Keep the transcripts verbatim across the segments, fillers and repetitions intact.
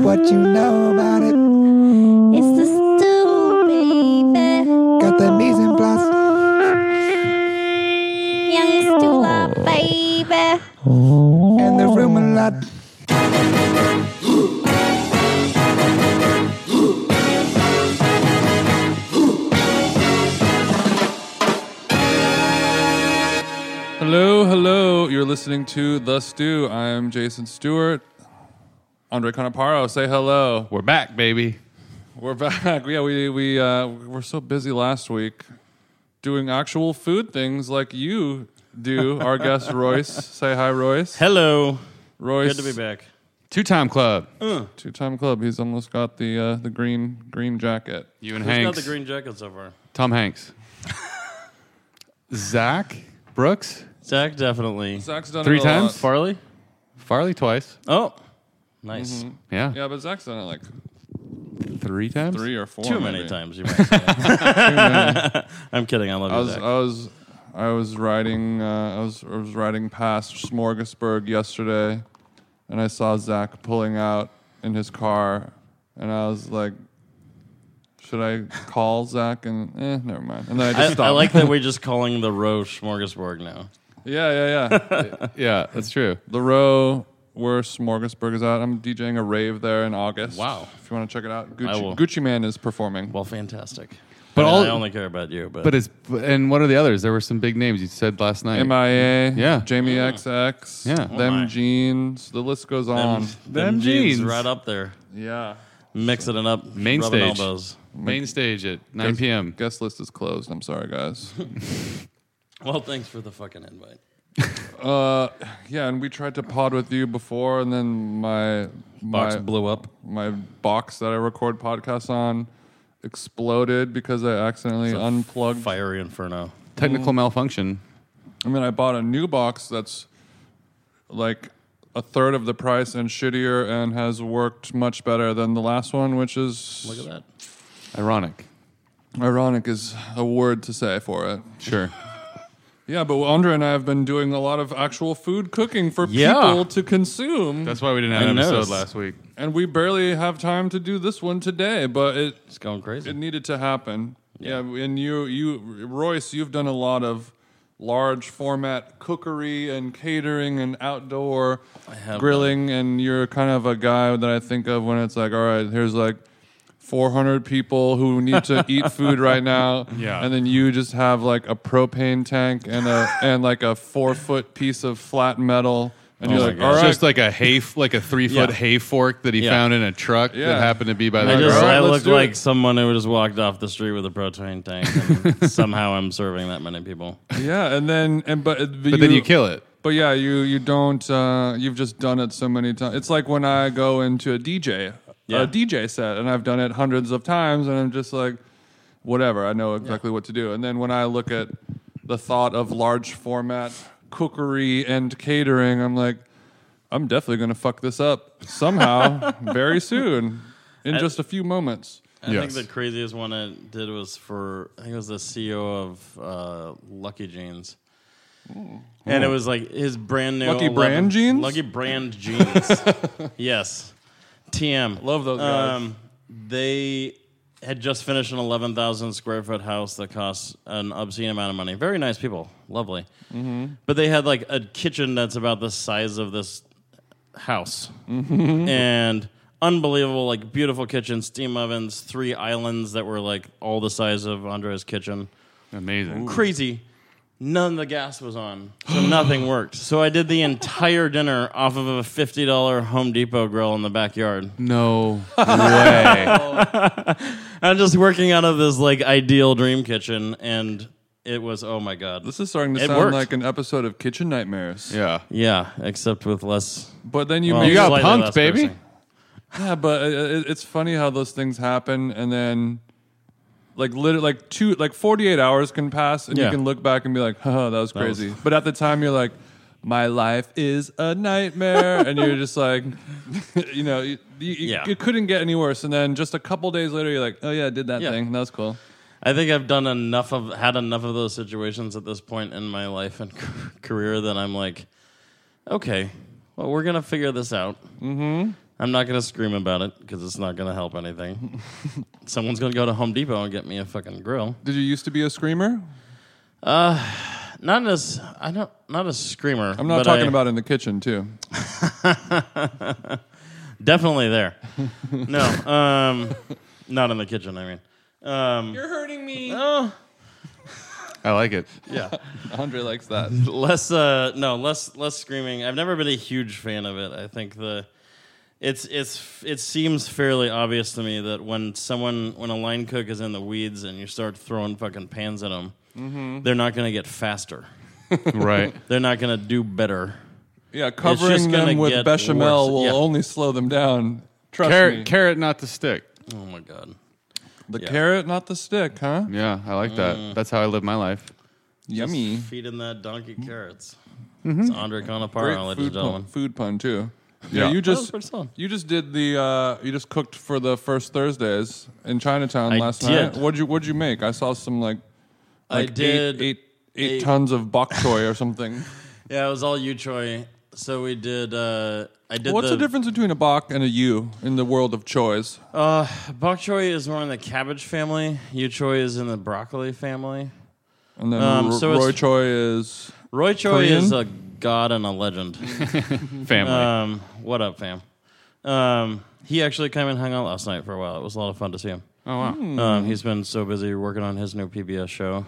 what you know about it. It's the stew, baby. Got the mise en place. Young stew, baby. And the room a lot. Hello, hello. You're listening to The Stew. I am Jason Stewart. Andre Conaparo, say hello. We're back, baby. We're back. Yeah, we we uh, were so busy last week doing actual food things like you do. Our guest Royce. Say hi, Royce. Hello. Royce. Good to be back. Two-time club. Uh, Two-time club. He's almost got the uh, the green green jacket. You and who's Hanks. got the green jacket so far? Tom Hanks. Zach Brooks. Zach, definitely. Zach's done Three it a times? lot. Farley? Farley twice. Oh, nice. Mm-hmm. Yeah. Yeah, but Zach's done it like Three times? three or four. Too maybe. many times, you might say. I'm kidding. I love I you, was Zach. I was I was riding uh, I was I was riding past Smorgasburg yesterday, and I saw Zach pulling out in his car, and I was like, should I call Zach? And eh, never mind. And then I just I, stopped. I like that we're just calling the row Smorgasburg now. yeah, yeah, yeah. Yeah, that's true. The row where Smorgasburg is at. I'm DJing a rave there in August. Wow. If you want to check it out, I Gucci, will. Gucci Man is performing. Well, fantastic. But I, mean, all- I only care about you. But, But it's and what are the others? There were some big names you said last night. M I A, Yeah. Jamie X X, Yeah. Oh them my. jeans. The list goes them, on. them Them jeans jeans. right up there. Yeah. Mixing it up. Main rubbing stage. elbows. Main stage at nine p.m. Guest list is closed. I'm sorry, guys. Well, thanks for the fucking invite. uh, yeah, and we tried to pod with you before, and then my Box my blew up. my box that I record podcasts on exploded because I accidentally It's a unplugged. Fiery inferno. Technical malfunction. I mean, I bought a new box that's like a third of the price and shittier, and has worked much better than the last one, which is Look at that. Ironic. ironic is a word to say for it. Sure. Yeah, but Andre and I have been doing a lot of actual food cooking for Yeah. people to consume. That's why we didn't have I an episode noticed. last week. And we barely have time to do this one today, but it It's going crazy. it needed to happen. Yeah, and you you Royce, you've done a lot of large format cookery and catering and outdoor have grilling, and you're kind of a guy that I think of when it's like, all right, here's like four hundred people who need to eat food right now. Yeah. And then you just have like a propane tank and a and like a four foot piece of flat metal. And Oh you're my like, God. all It's right. just like a hay, like a three foot Yeah. hay fork that he Yeah. found in a truck Yeah. that happened to be by the I Like, just all right, I let's look do like it. someone who just walked off the street with a propane tank, and somehow I'm serving that many people. yeah, and then and but But then you kill it. But yeah, you you don't. Uh, you've just done it so many times. It's like when I go into a D J, Yeah. a D J set, and I've done it hundreds of times, and I'm just like, whatever. I know exactly what to do. And then when I look at the thought of large format cookery and catering, I'm like, I'm definitely going to fuck this up somehow very soon, in I- just a few moments. I Yes. think the craziest one I did was for I think it was the C E O of uh, Lucky Jeans. And it was like his brand new Lucky eleven Brand Jeans? Lucky Brand Jeans. Yes. T M. Love those guys. Um, they had just finished an eleven thousand square foot house that costs an obscene amount of money. Very nice people. Lovely. Mm-hmm. But they had like a kitchen that's about the size of this house. Mm-hmm. And unbelievable, like beautiful kitchen, steam ovens, three islands that were like all the size of Andre's kitchen. Amazing. Crazy. None of the gas was on, so nothing worked. So I did the entire dinner off of a fifty dollars Home Depot grill in the backyard. No way. I'm just working out of this like ideal dream kitchen, and it was, oh my God. This is starting to It sound worked. like an episode of Kitchen Nightmares. Yeah. Yeah, except with less. But then you well, made You got slightly punked, less baby. cursing. Yeah, but it, it- it's funny how those things happen, and then like literally like two like forty-eight hours can pass, and you Yeah. can look back and be like, "Huh, that was That was- crazy." But at the time, you're like, "My life is a nightmare," and you're just like, you know, you, you, Yeah. you couldn't get any worse. And then just a couple days later, you're like, "Oh yeah, I did that Yeah. thing. That was cool." I think I've done enough of, had enough of those situations at this point in my life and career that I'm like, okay, well, we're going to figure this out. Mm-hmm. I'm not going to scream about it because it's not going to help anything. Someone's going to go to Home Depot and get me a fucking grill. Did you used to be a screamer? Uh, not as I don't not a screamer. I'm not but talking I, about in the kitchen too. Definitely there. No, um, not in the kitchen. I mean, um, You're hurting me. oh, I like it. yeah. Andre likes that. Less, uh, no, less, less screaming. I've never been a huge fan of it. I think the, it's, it's, it seems fairly obvious to me that when someone, when a line cook is in the weeds and you start throwing fucking pans at them, mm-hmm. they're not going to get faster. Right. They're not going to do better. Yeah, just covering gonna them with get bechamel worse. will Yeah. only slow them down. Trust Carrot, me. carrot, not the stick. Oh my god. The Yeah. carrot, not the stick, huh? Yeah, I like that. That's how I live my life. Yummy. Just feeding that donkey carrots. It's Andre Conaparo, Great ladies and food gentlemen. pun, food pun too. Yeah, Yeah. you That was just pretty solid. you just did the uh, you just cooked for the first Thursdays in Chinatown I last did. night. What'd you What'd you make? I saw some like, I like did eight, eight, eight eight- tons of bok choy or something. Yeah, it was all yu choy. So we did. Uh, I did. What's the, the difference between a bok and a yu in the world of choys? Uh, bok choy is more in the cabbage family. Yu choy is in the broccoli family. And then Um, ro- so roy it's- choy is Roy choy Korean? is a god and a legend. Family. um, what up, fam? Um, he actually came and hung out last night for a while. It was a lot of fun to see him. oh, wow. Um, he's been so busy working on his new P B S show.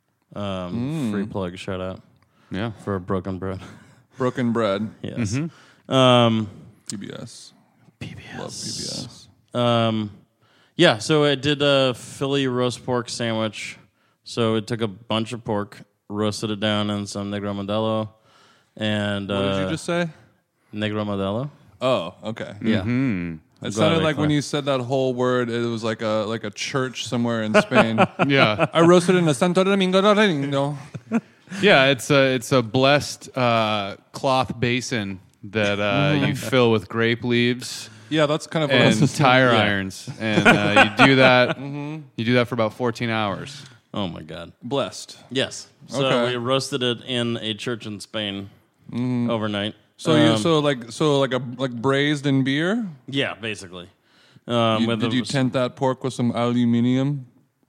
Um, Free plug, shout out Yeah. for Broken Bread. broken bread. Yes. Um, P B S. P B S. Love P B S. Um, yeah, so I did a Philly roast pork sandwich. So it took a bunch of pork, roasted it down in some Negro Modelo, and What uh, did you just say? Negro Modelo. Oh, okay. Yeah, It glad sounded I like when clar- you said that whole word, it was like a like a church somewhere in Spain. Yeah. I roasted in a Santo Domingo. Domingo. Yeah, it's a it's a blessed uh, cloth basin that uh, you fill with grape leaves Yeah, that's kind of what I and was tire Yeah. irons, and uh, you do that. You do that for about fourteen hours. Oh my God. blessed. Yes. So Okay. we roasted it in a church in Spain overnight. So you Um, so like so like a like braised in beer. yeah, basically. Um, You- with did the- you tent that pork with some aluminium?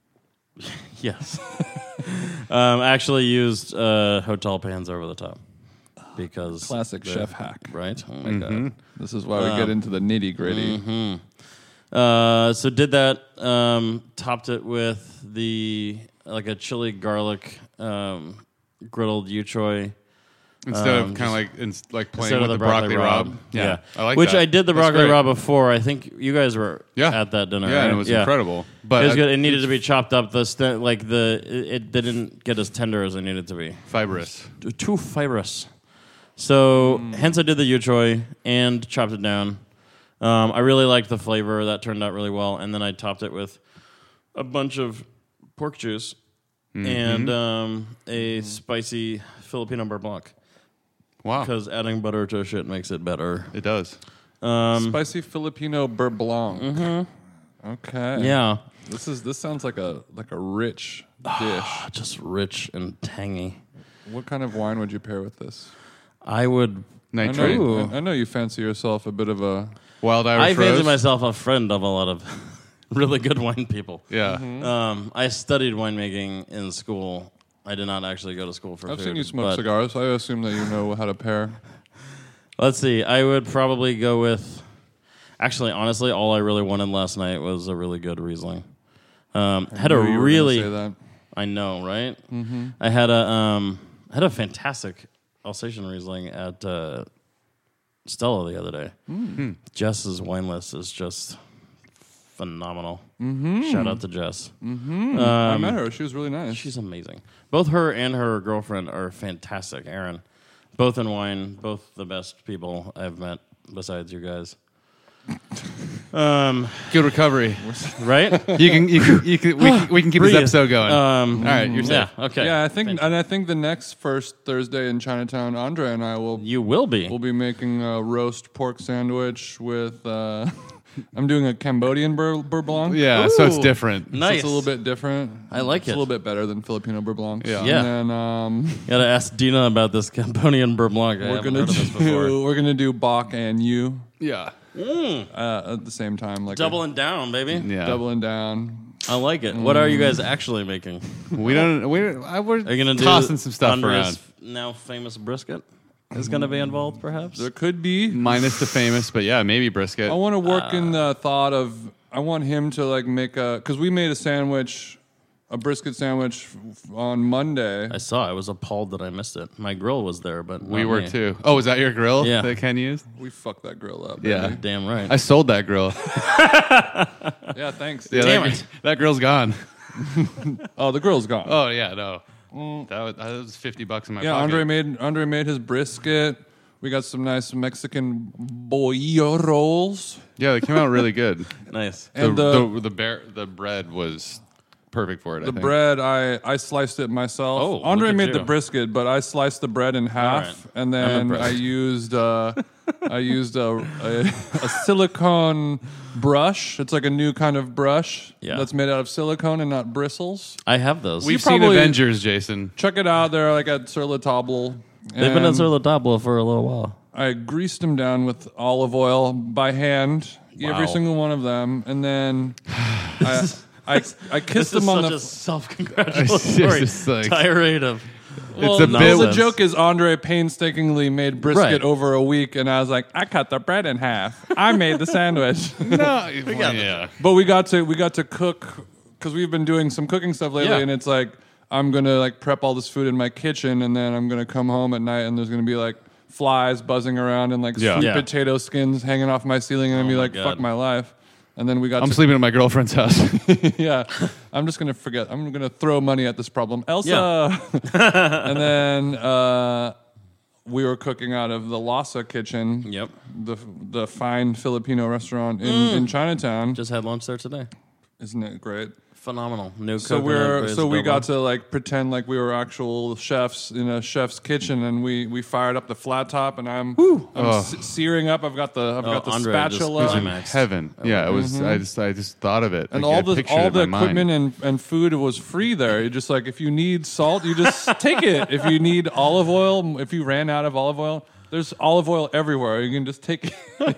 Yes. um, actually used uh, hotel pans over the top because Classic the- chef hack. right? Oh my God. This is why we get into the nitty gritty. Uh, so did that. Um, topped it with the like a chili garlic um, griddled yu choy. Instead Um, of kind of like in, like playing Instead with of the broccoli, rob. Yeah. I like Which that. I did the That's broccoli great. rob before. I think you guys were Yeah. at that dinner. Yeah, and right? it was incredible. But it was I- good. It needed to be chopped up. The st- like the it, it didn't get as tender as it needed to be. fibrous. Too fibrous. So hence I did the yu choy and chopped it down. Um, I really liked the flavor. That turned out really well. And then I topped it with a bunch of pork juice and um, a spicy Filipino beurre blanc. Wow, Because adding butter to shit makes it better. it does. Um, Spicy Filipino beurre blanc. Mm-hmm. Okay. yeah. This is this sounds like a like a rich dish. Just rich and tangy. What kind of wine would you pair with this? I would. I know, Nitrate. Ooh. you, I know you fancy yourself a bit of a. Wild I Irish fancy Rose. myself a friend of a lot of really good wine people. Yeah. Um, I studied winemaking in school. I did not actually go to school for I've food. seen you smoke but cigars. I assume that you know how to pair. Let's see. I would probably go with. Actually, honestly, all I really wanted last night was a really good Riesling. Um, had a Knew you were gonna really. say that. I know, right? Mm-hmm. I had a um, I had a fantastic Alsatian Riesling at uh, Stella the other day. Mm-hmm. Jess's wine list is just phenomenal. Mm-hmm. Shout out to Jess. Mm-hmm. I Um, met her. She was really nice. she's amazing. Both her and her girlfriend are fantastic. Aaron, both in wine, both the best people I've met besides you guys. Um, Good recovery. right? You can, you can, you can, we, can, we can keep this Breathe. episode going. Um, All right, you're safe. yeah. Okay. yeah, I think, and I think the next first Thursday in Chinatown, Andre and I will You will be. we'll be making a roast pork sandwich with. Uh, I'm doing a Cambodian beurre, beurre blanc. Yeah, so it's Ooh. different. So Nice. it's a little bit different. I like it's it. a little bit better than Filipino beurre blanc. Yeah. Yeah. And then um, Gotta ask Dina about this Cambodian beurre blanc. I we're haven't gonna heard of this before. do we're gonna do bok and yu. Yeah. uh, at the same time, like a- Doubling down, baby. Yeah. doubling down. I like it. What are you guys actually making? We don't. We don't, I, we're Are you going to do tossing some stuff Andre's around. now famous brisket is going to be involved, perhaps? There could be. Minus the famous, but yeah, maybe brisket. I want to work in the thought of I want him to like make a because we made a sandwich, a brisket sandwich f- on Monday. I saw. I was appalled that I missed it. My grill was there, but we not were me. too. Oh, was that your grill Yeah. that Ken used? We fucked that grill up. Yeah. baby. Damn right. I sold that grill. Yeah. Thanks. Yeah, Damn that, it. that grill's gone. Oh, the grill's gone. Oh yeah, no. That was, that was fifty bucks in my yeah. pocket. Andre made Andre made his brisket. We got some nice Mexican bolillo rolls. Yeah, they came out really good. Nice. The And the the- the, the, bear, the bread was perfect for it. I The think. bread, I, I sliced it myself. Oh, Andre look at made you. the brisket, but I sliced the bread in half, right. and I'm then impressed. I used uh, I used a, a a silicone brush. It's like a new kind of brush Yeah. that's made out of silicone and not bristles. I have those. We've You seen probably- Avengers, Jason. Check it out. They're like at Sur La Table. They've been at And Sur La Table for a little while. I greased them down with olive oil by hand, Wow. every single one of them, and then I, I I kissed This is them on such the. a self-congratulatory It's just like- tirade of. Well, a no, bit- the joke is Andre painstakingly made brisket Right. over a week, and I was like, I cut the bread in half. I made the sandwich. No, got yeah. But we got to we got to cook because we've been doing some cooking stuff lately, Yeah. and it's like I'm gonna like prep all this food in my kitchen, and then I'm gonna come home at night, and there's gonna be like flies buzzing around and like Yeah. sweet Yeah. potato skins hanging off my ceiling, and I'd Oh be my like, God. fuck my life. And then we got I'm to sleeping at my girlfriend's house. yeah, I'm just gonna forget. I'm gonna throw money at this problem, Elsa. And then uh, we were cooking out of the Lhasa kitchen, Yep. the the fine Filipino restaurant in, in Chinatown. Just had lunch there today. Isn't it great? Phenomenal. New So coconut we're braised so we adobo. got to like pretend like we were actual chefs in a chef's kitchen, and we we fired up the flat top, and I'm I'm Oh. se- searing up. I've got the I've Oh, got the Andre just spatula. climaxed. Heaven. Yeah, it was. I just, I just thought of it. And Like, I all the pictured it all in the my mind. equipment and, and food was free there. You just like if you need salt, you just take it. If you need olive oil, if you ran out of olive oil, there's olive oil everywhere. You can just take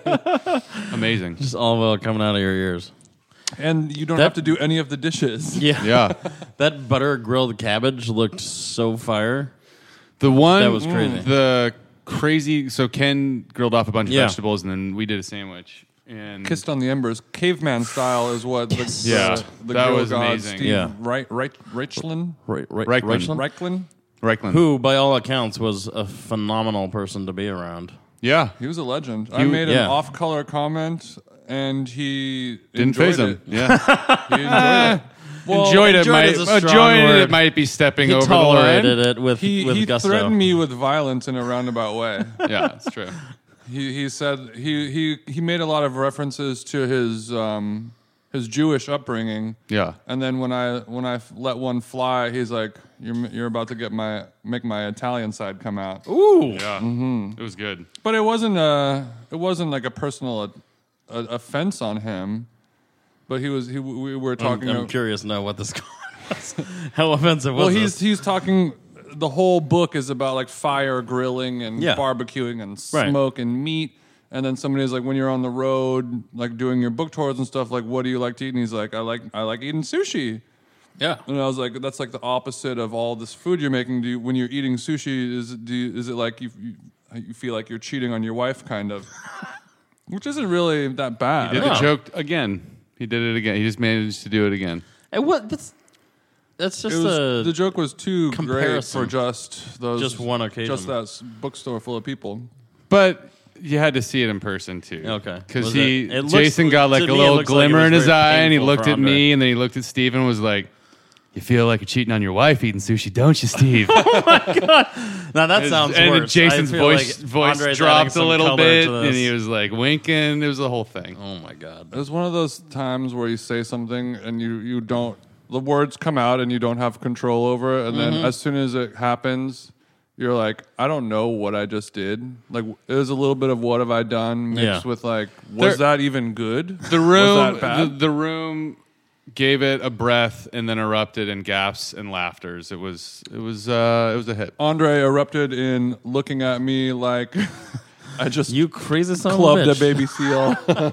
it, Amazing. Just olive oil coming out of your ears. and you don't That- have to do any of the dishes. Yeah. Yeah. That butter grilled cabbage looked so fire. The one That was crazy. The crazy. So Ken grilled off a bunch of Yeah. vegetables, and then we did a sandwich. And Kissed on the embers, caveman style is what the, Yeah, the, the that grill was god, amazing. Steve Yeah. Right, right, Reichlin, Right, right, Reichman. Reichlin. Reichland. Who, by all accounts, was a phenomenal person to be around. Yeah. He was a legend. I He- made an yeah. off-color comment, and he Didn't enjoyed phase him. it. Yeah. He enjoyed it. Well, enjoyed it. enjoyed Might, is a strong enjoyed word. it might be stepping He over the line. tolerated it with, He, with he gusto. threatened me with violence in a roundabout way. Yeah, that's true. he he said he he he made a lot of references to his um his Jewish upbringing. Yeah. And then when I when I f- let one fly, he's like, "You're you're about to get my make my Italian side come out." Ooh. Yeah. Mm-hmm. It was good. But it wasn't a it wasn't like a personal a, a, offense on him. But he was he we were I'm, talking. I'm about, curious to know what this was. How offensive was well, he's this? he's talking. The whole book is about like fire grilling and Yeah. barbecuing and Right. smoke and meat. And then somebody's like, when you're on the road, like doing your book tours and stuff, like, what do you like to eat? And he's like, I like I like eating sushi. Yeah. And I was like, that's like the opposite of all this food you're making. Do you, when you're eating sushi, is it, do you, is it like you, you you feel like you're cheating on your wife, kind of? Which isn't really that bad. Did No. the joke again. He did it again. He just managed to do it again. And what? That's, that's It just was, a. the joke was too great comparison. for just those Just one occasion. just that s- bookstore full of people. But you had to see it in person too. Okay. Because Was he, it- it looks- Jason got like to a me, it little looks like it glimmer was in his very eye, and he painful looked for at Andre. me, and then he looked at Steven and was like, "You feel like you're cheating on your wife eating sushi, don't you, Steve?" Now that sounds and worse. Jason's I feel voice like voice Andre's adding dropped a some little color bit, to this. and he was like winking. It was the whole thing. Oh my god. It was one of those times where you say something and you, you don't, the words come out and you don't have control over it. And then as soon as it happens, you're like, I don't know what I just did. Like, it was a little bit of what have I done mixed Yeah. with like, was There- that even good? The room, Was that bad? the, the room gave it a breath and then erupted in gasps and laughters. It was, it was, uh, it was a hit. Andre erupted in looking at me like, I just You crazy son clubbed of a a bitch. baby seal.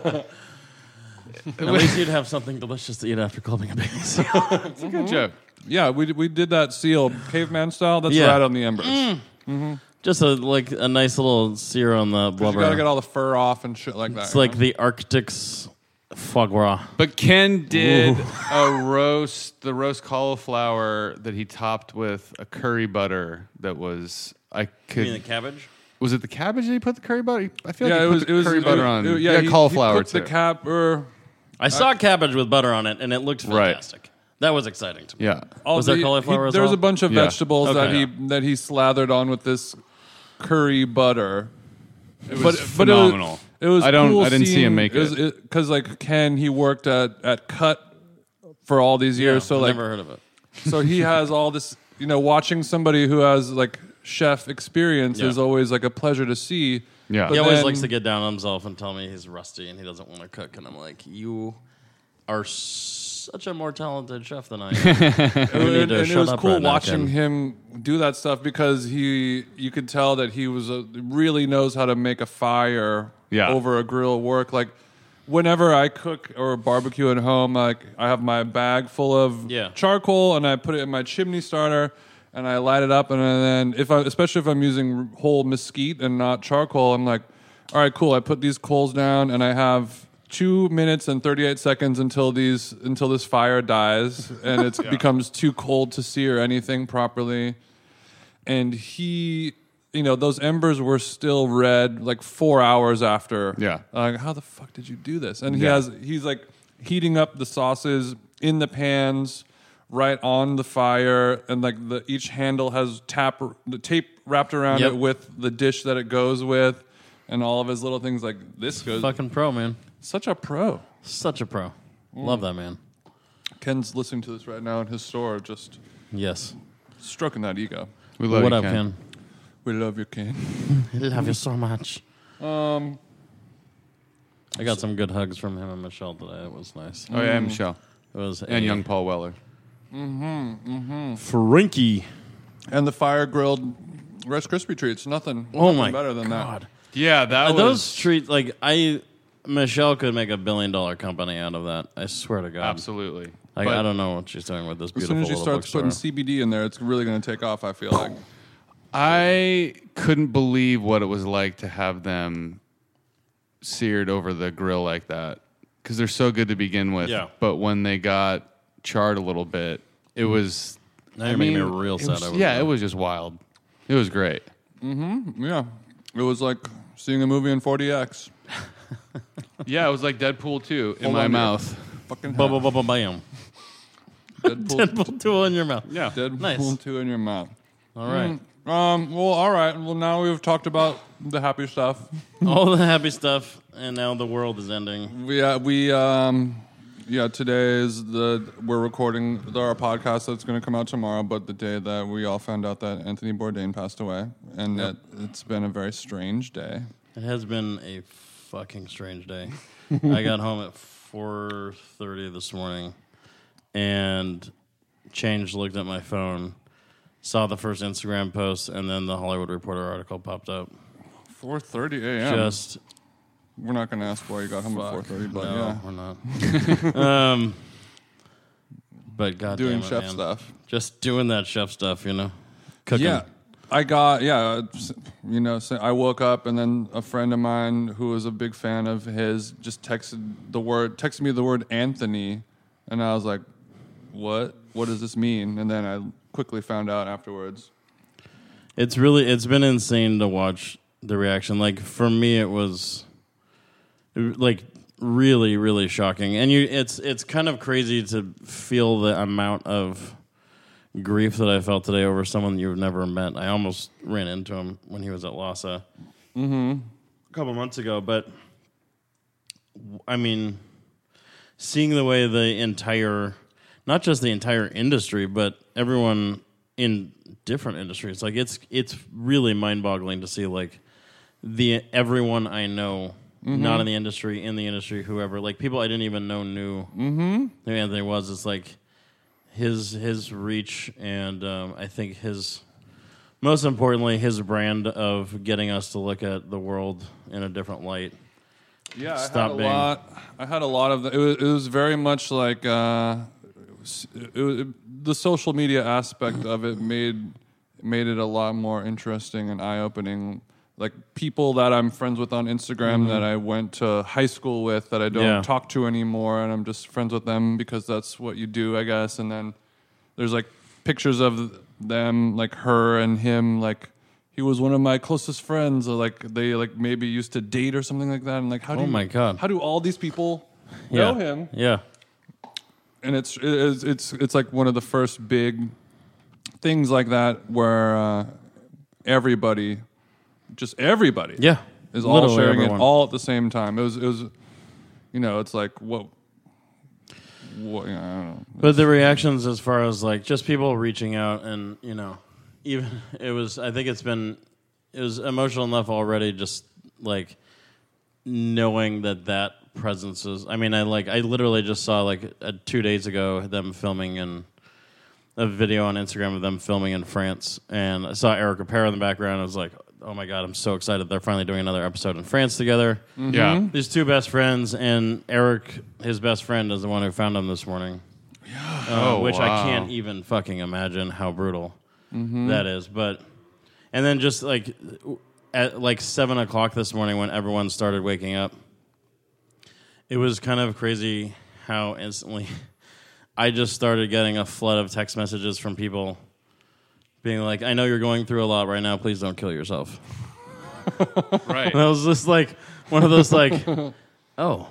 At least you'd have something delicious to eat after clubbing a baby seal. It's a good joke. Yeah, we we did that seal caveman style. That's Yeah. right on the embers. Just a like a nice little sear on the You blubber. gotta get all the fur off and shit like that. it's you like know? the Arctic's foie gras. But Ken did a roast, the roast cauliflower that he topped with a curry butter that was I You could. mean the cabbage? Was it the cabbage that he put the curry butter? I feel like yeah, he it put was the it was curry it butter was- on. it- yeah, he, cauliflower He cooked too. the cap or I saw cabbage with butter on it, and it looked Right. fantastic. That was exciting to me. yeah. all Was there the- cauliflower he- as There was well? a bunch of Yeah. vegetables that Okay. he that he slathered on with this curry butter. It was phenomenal. It was, it was I don't. cool I didn't see seeing- him make it. because like Ken, he worked at at Cut for all these years, Yeah, so like never heard of it. so he has all this. You know, watching somebody who has like chef experience Yeah. is always like a pleasure to see. Yeah. But He always then- likes to get down on himself and tell me he's rusty and he doesn't want to cook. And I'm like, you are such a more talented chef than I am. You need and, to and shut it was up cool right now, watching Ken. him do that stuff because he you could tell that he was a, really knows how to make a fire Yeah. over a grill work. Like whenever I cook or barbecue at home, like I have my bag full of Yeah. charcoal and I put it in my chimney starter and I light it up, and then if I especially if I'm using whole mesquite and not charcoal, I'm like, all right, cool. I put these coals down and I have two minutes and thirty-eight seconds until these until this fire dies and it becomes too cold to sear anything properly. And he, you know, those embers were still red like four hours after. Yeah. Like, how the fuck did you do this? And he Yeah. has he's like heating up the sauces in the pans right on the fire, and like the each handle has tap the tape wrapped around Yep. it with the dish that it goes with, and all of his little things like this goes. Fucking pro, man. Such a pro. Such a pro. Mm. Love that man. Ken's listening to this right now in his store, just Yes. stroking that ego. We love what you, up, Ken. Ken? We love you, Ken. I love you so much. Um, I got some good hugs from him and Michelle today. It was nice. Oh yeah, and Michelle It was and a young Paul Weller. Frankie. and the fire grilled Rice Krispie treats. Nothing. Oh nothing my better than God. that. Yeah, that Uh, was those treats, like I, Michelle could make a billion dollar company out of that. I swear to God. absolutely. Like, But I don't know what she's doing with this As beautiful soon as she little starts bookstore. putting C B D in there, it's really going to take off. I feel like. I couldn't believe what it was like to have them seared over the grill like that because they're so good to begin with. Yeah. But when they got charred a little bit, it was. Now I you're making mean, me real it sad. was- I was yeah, there. it was just wild. It was great. Yeah, it was like seeing a movie in forty X. Yeah, it was like Deadpool two in Hold my on to mouth. Fucking Bum, hell. bum, bum, bum, bam. Deadpool, Deadpool two in your mouth. Yeah. Deadpool Nice. two in your mouth. All right. Um. Well, all right. Well, now we've talked about the happy stuff. All the happy stuff, and now the world is ending. We uh, we um yeah, today is the we're recording the, our podcast that's going to come out tomorrow, but the day that we all found out that Anthony Bourdain passed away, and that it's been a very strange day. It has been a fucking strange day. I got home at four thirty this morning, and changed, looked at my phone, saw the first Instagram post, and then the Hollywood Reporter article popped up. four thirty a.m. Just We're not going to ask why you got home at four thirty, but no, yeah, we're not. um, but God doing damn it, chef man. stuff. Just doing that chef stuff, you know, cooking. Yeah, I got yeah. it's- You know, so I woke up and then a friend of mine who was a big fan of his just texted the word texted me the word Anthony, and I was like, "What? What does this mean?" And then I quickly found out afterwards. It's really it's been insane to watch the reaction. Like for me, it was like really really shocking, and you it's it's kind of crazy to feel the amount of grief that I felt today over someone you've never met. I almost ran into him when he was at Lhasa a couple months ago, but I mean, seeing the way the entire, not just the entire industry, but everyone in different industries, like it's it's really mind-boggling to see like the everyone I know, not in the industry, in the industry, whoever, like people I didn't even know knew mm-hmm. who Anthony was. It's like his his reach, and um, I think his most importantly, his brand of getting us to look at the world in a different light. Yeah, I Stop had a being- lot. I had a lot of the, it. Was, it was very much like uh, it was, it was, the social media aspect of it made made it a lot more interesting and eye opening. Like people that I'm friends with on Instagram Mm-hmm. that I went to high school with that I don't Yeah. talk to anymore, and I'm just friends with them because that's what you do, I guess. And then there's like pictures of them, like her and him, like. He was one of my closest friends. Or like they like maybe used to date or something like that. And like, how do Oh you, my God. How do all these people Yeah. know him? Yeah. And it's it's it's it's like one of the first big things like that where uh, everybody, just everybody, Yeah. is all Literally sharing everyone. it all at the same time. It was it was, you know, it's like what. What, I don't know. But the reactions, as far as like just people reaching out, and you know, even it was. I think it's been it was emotional enough already. Just like knowing that that presence is. I mean, I like I literally just saw like uh, two days ago them filming in a video on Instagram of them filming in France, and I saw Eric Rapera in the background. I was like, oh my God, I'm so excited! They're finally doing another episode in France together. Yeah. These two best friends, and Eric, his best friend, is the one who found him this morning. Uh, Oh, which I wow. can't even fucking imagine how brutal that is. But and then just like at like seven o'clock this morning when everyone started waking up, it was kind of crazy how instantly I just started getting a flood of text messages from people being like, "I know you're going through a lot right now. Please don't kill yourself." Right. And I was just like one of those like, oh,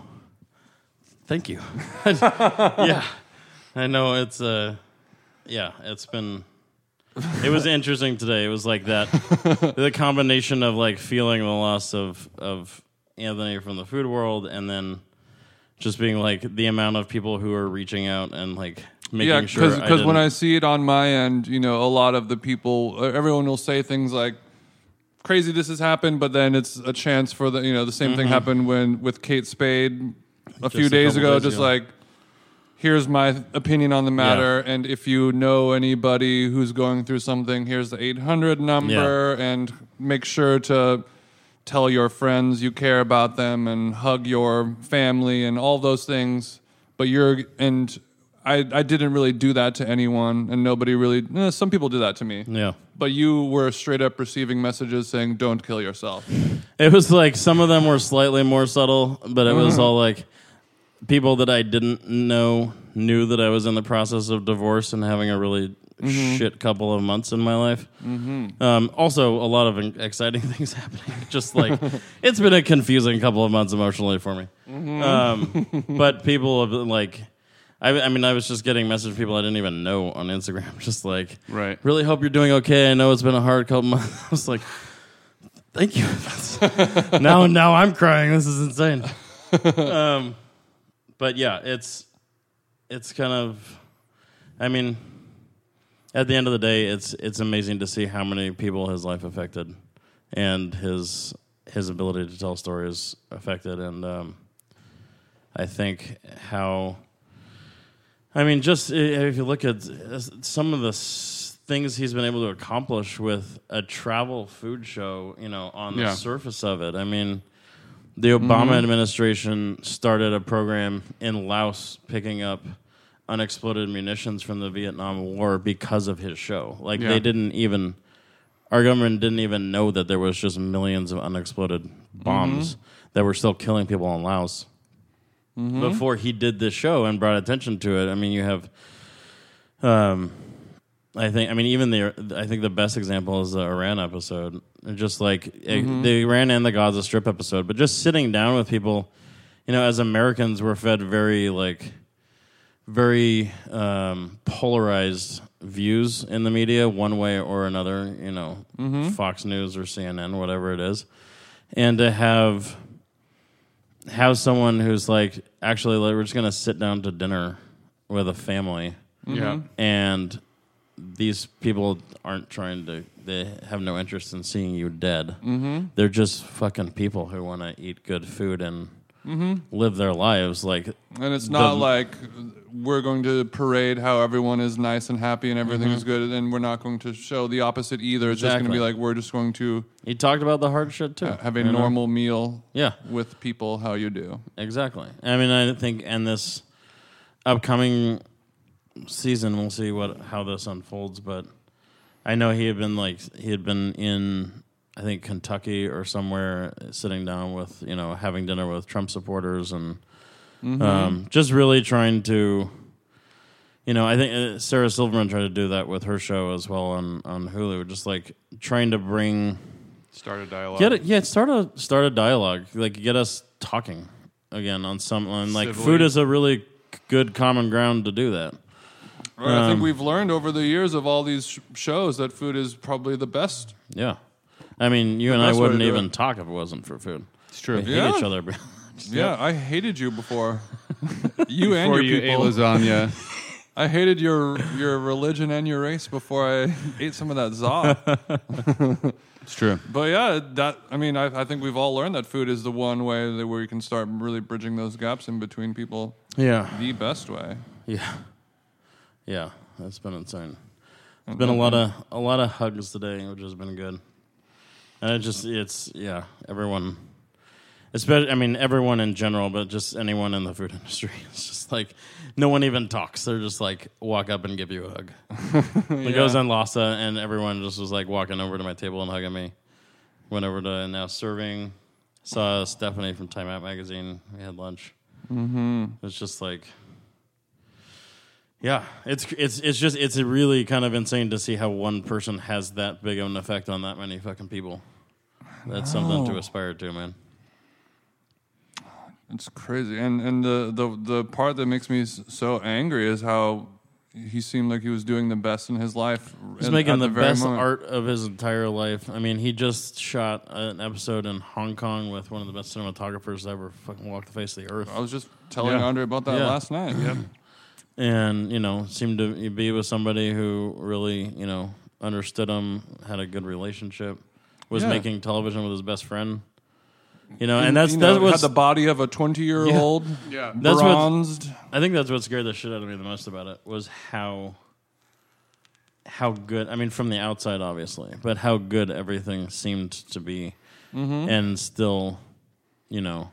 thank you. Yeah, I know it's uh, yeah, it's been. It was interesting today. It was like that, the combination of like feeling the loss of of Anthony from the food world, and then just being like the amount of people who are reaching out and like making Yeah, sure. because I when didn't- I see it on my end, you know, a lot of the people, uh, everyone will say things like, "Crazy, this has happened," but then it's a chance for the, you know, the same thing happened when with Kate Spade a few Mm-hmm. a days couple ago. days Just ago. like, here's my opinion on the matter, and if you know anybody who's going through something, here's the eight hundred number, and make sure to tell your friends you care about them and hug your family and all those things. But you're and. I, I didn't really do that to anyone, and nobody really. Eh, some people did that to me. yeah. But you were straight up receiving messages saying, "Don't kill yourself." It was like some of them were slightly more subtle, but it was all like people that I didn't know knew that I was in the process of divorce and having a really shit couple of months in my life. Um, also, a lot of exciting things happening. Just like it's been a confusing couple of months emotionally for me. Um, but people have been like. I, I mean, I was just getting messages from people I didn't even know on Instagram. Just like, Right. really hope you're doing okay. I know it's been a hard couple months. I was like, thank you. now, now I'm crying. This is insane. um, but yeah, it's it's kind of. I mean, at the end of the day, it's it's amazing to see how many people his life affected, and his his ability to tell stories affected, and um, I think how. I mean, just i- if you look at uh, some of the s- things he's been able to accomplish with a travel food show, you know, on the Yeah. surface of it. I mean, the Obama administration started a program in Laos picking up unexploded munitions from the Vietnam War because of his show. Like, Yeah. they didn't even, our government didn't even know that there was just millions of unexploded bombs that were still killing people in Laos. Before he did this show and brought attention to it. I mean, you have, um, I think, I mean, even the, I think the best example is the Iran episode. Just like it, the Iran and the Gaza Strip episode, but just sitting down with people, you know, as Americans, we're fed very like, very um, polarized views in the media, one way or another. You know, Fox News or C N N, whatever it is, and to have. Have someone who's like, actually, like, we're just going to sit down to dinner with a family. Yeah. And these people aren't trying to, they have no interest in seeing you dead. Mm-hmm. They're just fucking people who want to eat good food and live their lives. Like, And it's not The- like we're going to parade how everyone is nice and happy and everything Mm-hmm. is good, and then we're not going to show the opposite either. It's just going to be Exactly. like we're just going to He talked about the hard shit too. have a you know? normal meal Yeah, with people how you do. exactly. I mean, I think, and this upcoming season, we'll see what how this unfolds. But I know he had been like he had been in, I think Kentucky or somewhere, sitting down with you know having dinner with Trump supporters and um, just really trying to. You know, I think uh, Sarah Silverman tried to do that with her show as well on, on Hulu, just like trying to bring Start a dialogue. get it, yeah, start a start a dialogue, like get us talking again on some on like Civilly. food is a really good common ground to do that. Right, I think Um, we've learned over the years of all these sh- shows that food is probably the best. Yeah, I mean, you and I best way to wouldn't do even it. talk if it wasn't for food. It's true. We hate Yeah. each other. Yeah, I hated you before. you and Before your you people. ate lasagna. I hated your your religion and your race before I ate some of that za. It's true. But yeah, that I mean, I, I think we've all learned that food is the one way that where you can start really bridging those gaps in between people. Yeah, The best way. yeah, yeah. That's been insane. It's been a lot of a lot of hugs today, which has been good. And it just it's yeah, everyone. Especially, I mean, everyone in general, but just anyone in the food industry. It's just like no one even talks. They're just like walk up and give you a hug. It goes on Lhasa, and everyone just was like walking over to my table and hugging me. Went over to now serving. Saw Stephanie from Time Out magazine. We had lunch. Mm-hmm. It's just like, yeah, it's it's it's just it's really kind of insane to see how one person has that big of an effect on that many fucking people. That's something to aspire to, man. It's crazy, and and the, the the part that makes me s- so angry is how he seemed like he was doing the best in his life. He's at- making at the, very best moment. art of his entire life. I mean, he just shot an episode in Hong Kong with one of the best cinematographers that ever fucking walked the face of the earth. I was just telling Yeah. Andre about that Yeah. last night. Yep. And, you know, seemed to be with somebody who really, you know, understood him, had a good relationship, was Yeah. making television with his best friend. You know, and that's you that's know, what's had the body of a twenty-year-old, Yeah. That's what- bronzed. I think that's what scared the shit out of me the most about it was how how good, I mean, from the outside, obviously, but how good everything seemed to be. Mm-hmm. And still, you know,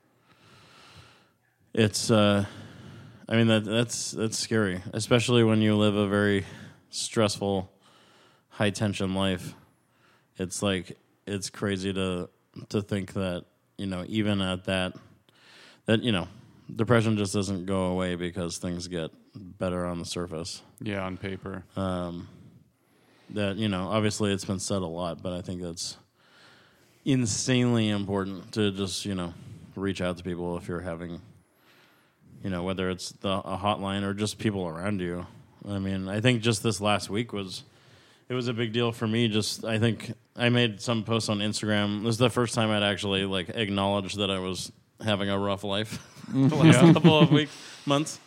it's, uh, I mean, that that's that's scary, especially when you live a very stressful, high-tension life. It's like, it's crazy to to think that, you know, even at that, that, you know, depression just doesn't go away because things get better on the surface. Yeah, on paper. Um, that, you know, obviously it's been said a lot, but I think that's insanely important to just, you know, reach out to people if you're having, you know, whether it's the, a hotline or just people around you. I mean, I think just this last week was, it was a big deal for me. Just, I think I made some posts on Instagram. It was the first time I'd actually like acknowledged that I was having a rough life the last couple of weeks, months.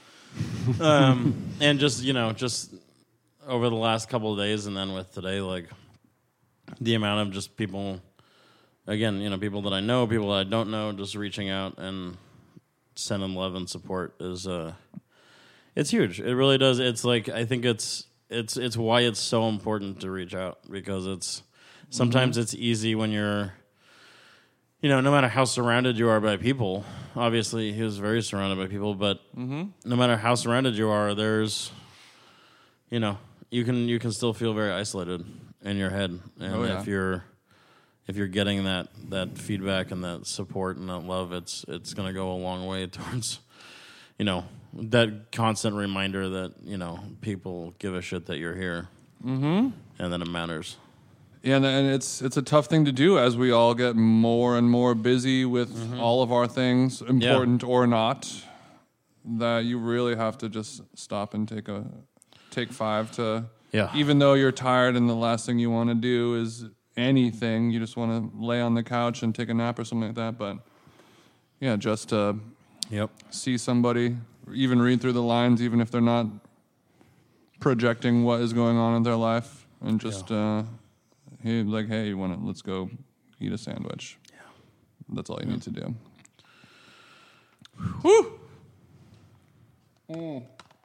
Um, and just, you know, just over the last couple of days and then with today, like the amount of just people, again, you know, people that I know, people that I don't know, just reaching out and sending love and support is, uh, it's huge. It really does. It's like, I think it's, it's, it's why it's so important to reach out because it's, sometimes it's easy when you're, you know, no matter how surrounded you are by people, obviously he was very surrounded by people, but no matter how surrounded you are, there's, you know, you can you can still feel very isolated in your head, and Oh, yeah. if you're if you're getting that, that feedback and that support and that love, it's it's going to go a long way towards, you know, that constant reminder that, you know, people give a shit that you're here, mm-hmm. and that it matters. Yeah, and, and it's it's a tough thing to do as we all get more and more busy with Mm-hmm. all of our things, important or not. That you really have to just stop and take a take five to. Yeah. Even though you're tired and the last thing you want to do is anything, you just want to lay on the couch and take a nap or something like that. But yeah, just to Yep. see somebody, even read through the lines, even if they're not projecting what is going on in their life, and just. Uh, Hey, like, hey, you want to? Let's go eat a sandwich. Yeah, that's all you need to do. Woo!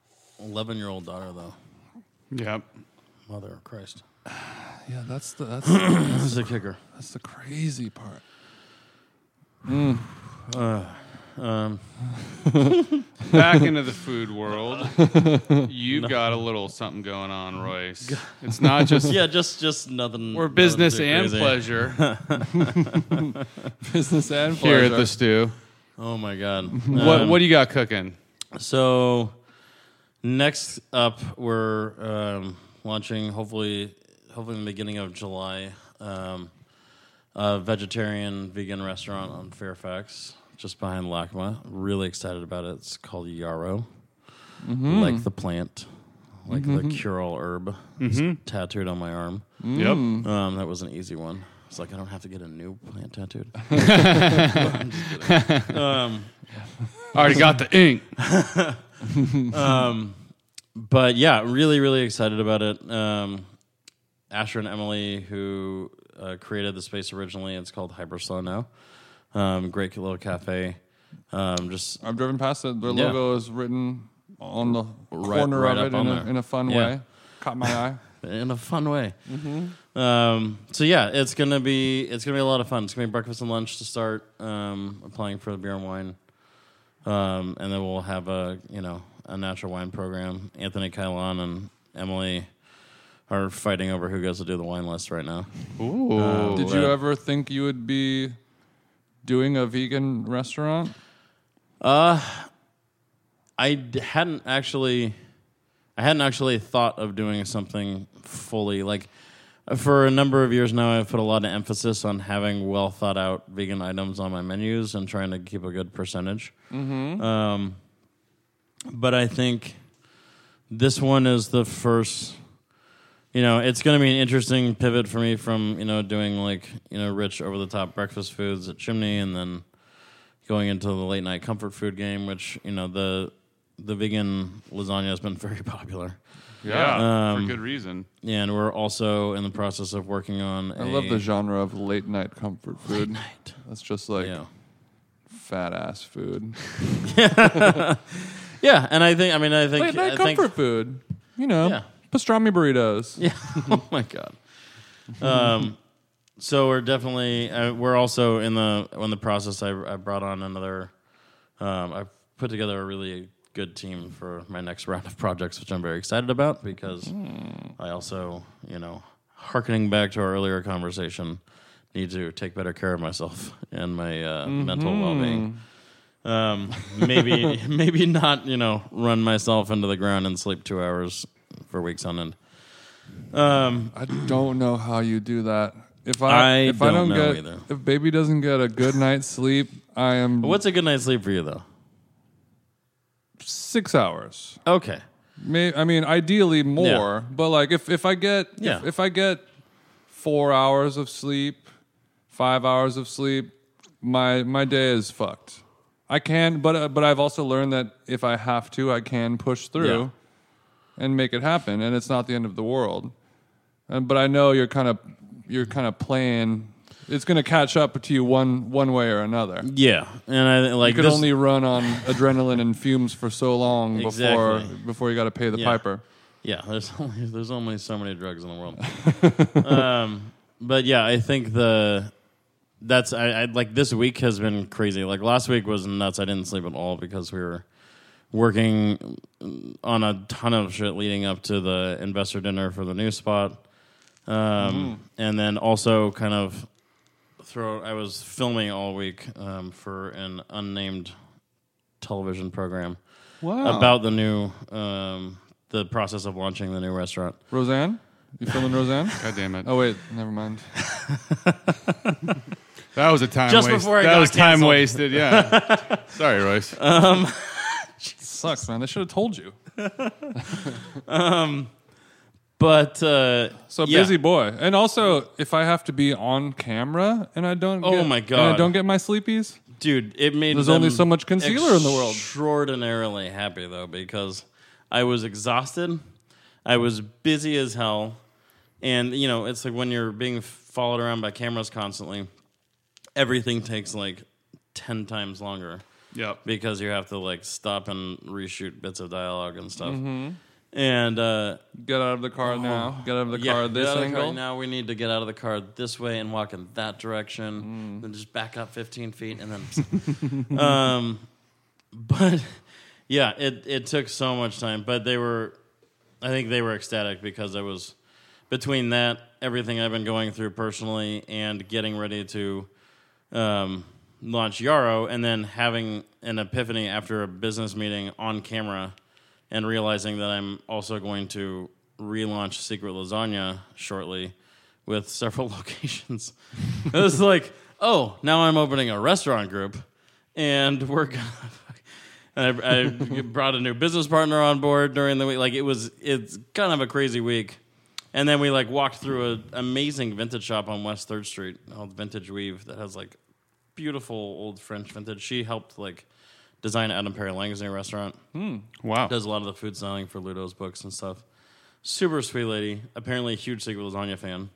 eleven-year-old daughter, though. Yep. Mother of Christ. Yeah, that's the that's This is the kicker. that's the crazy part. Uh, um, Back into the food world. You've got a little something going on, Royce. It's not just yeah, just just nothing. we're nothing business too and crazy. pleasure Business and here pleasure. at the stew. Oh my god. What Um, what do you got cooking? So next up, we're um, launching hopefully hopefully in the beginning of July. Um, a vegetarian vegan restaurant on Fairfax, just behind LACMA. Really excited about it. It's called Yarrow, like the plant, like the cure-all herb. It's tattooed on my arm. Yep. Um, that was an easy one. It's like I don't have to get a new plant tattooed. I'm just kidding. Um, Already got the ink. um, but yeah, really, really excited about it. Um, Asher and Emily, who uh, created the space originally, it's called Hyperslow now. Um, great little cafe. Um, just I've driven past it. Their Yeah. logo is written on the Right- corner right of up it on in a, there. in a fun Yeah. way. Caught my eye. in a fun way. Um, so yeah, it's gonna be it's gonna be a lot of fun. It's gonna be breakfast and lunch to start. Um, applying for the beer and wine, um, and then we'll have a you know a natural wine program. Anthony Kylon and Emily are fighting over who goes to do the wine list right now. Ooh. Did but- you ever think you would be doing a vegan restaurant? Uh, I d- hadn't actually, I hadn't actually thought of doing something fully like. For a number of years now, I've put a lot of emphasis on having well thought out vegan items on my menus and trying to keep a good percentage. Mm-hmm. Um, but I think this one is the first. You know, it's going to be an interesting pivot for me from you know doing like you know rich over the top breakfast foods at Chimney, and then going into the late night comfort food game, which you know the the vegan lasagna has been very popular. Yeah, Um, for good reason. Yeah, and we're also in the process of working on. I a love the genre of late night comfort food. night. That's just like Yeah, fat ass food. yeah, and I think I mean I think Late night I think, comfort food. You know, Yeah. pastrami burritos. Yeah. Oh my god. Um, so we're definitely uh, we're also in the in the process. I, I brought on another. Um, I put together a really good team for my next round of projects, which I'm very excited about because I also, you know, harkening back to our earlier conversation, need to take better care of myself and my uh, mental well-being. Um, maybe maybe not, you know, run myself into the ground and sleep two hours for weeks on end. Um, I don't know how you do that. If I, I if I don't don't know get either. if baby doesn't get a good night's sleep, I am what's a good night's sleep for you, though? six hours. Okay. May, I mean, ideally more, but like if, if I get Yeah. if, if I get four hours of sleep, five hours of sleep, my my day is fucked. I can, but uh, but I've also learned that if I have to, I can push through Yeah. and make it happen, and it's not the end of the world. And but I know you're kind of you're kind of playing. It's going to catch up to you one one way or another. Yeah, and I like You could this, only run on adrenaline and fumes for so long before Exactly. before you got to pay the Yeah. piper. Yeah, there's only there's only so many drugs in the world. um, but yeah, I think the that's I, I like this week has been crazy. Like last week was nuts. I didn't sleep at all because we were working on a ton of shit leading up to the investor dinner for the new spot, um, and then also kind of throw. I was filming all week um, for an unnamed television program Wow. about the new um, the process of launching the new restaurant. Roseanne? You filming Roseanne? God damn it. Oh wait, never mind. That was a time Just waste. before I that got was time canceled. wasted, yeah. Sorry, Royce. Sucks, man. They should have told you. But uh, So yeah. busy boy. And also, if I have to be on camera and I don't Oh get, my and I God. don't get my sleepies, Dude, it made There's them only so much concealer in the world. Extraordinarily happy though, because I was exhausted, I was busy as hell, and you know it's like when you're being followed around by cameras constantly, everything takes like ten times longer. Yep. because you have to like stop and reshoot bits of dialogue and stuff. And uh, Get out of the car now. Get out of the yeah, car get this out of the car. angle. Now we need to get out of the car this way and walk in that direction. Mm. Then just back up fifteen feet and then. um, but yeah, it it took so much time. But they were, I think they were ecstatic because I was between that, everything I've been going through personally, and getting ready to um, launch Yarrow, and then having an epiphany after a business meeting on camera. And realizing that I'm also going to relaunch Secret Lasagna shortly with several locations. It was like, oh, now I'm opening a restaurant group, and we're gonna. And I, I brought a new business partner on board during the week. Like it was, it's kind of a crazy week. And then we like walked through an amazing vintage shop on West Third Street called Vintage Weave that has like beautiful old French vintage. She helped like. Design Adam Perry Lang's new restaurant. Wow. Does a lot of the food styling for Ludo's books and stuff. Super sweet lady. Apparently a huge Secret Lasagna fan.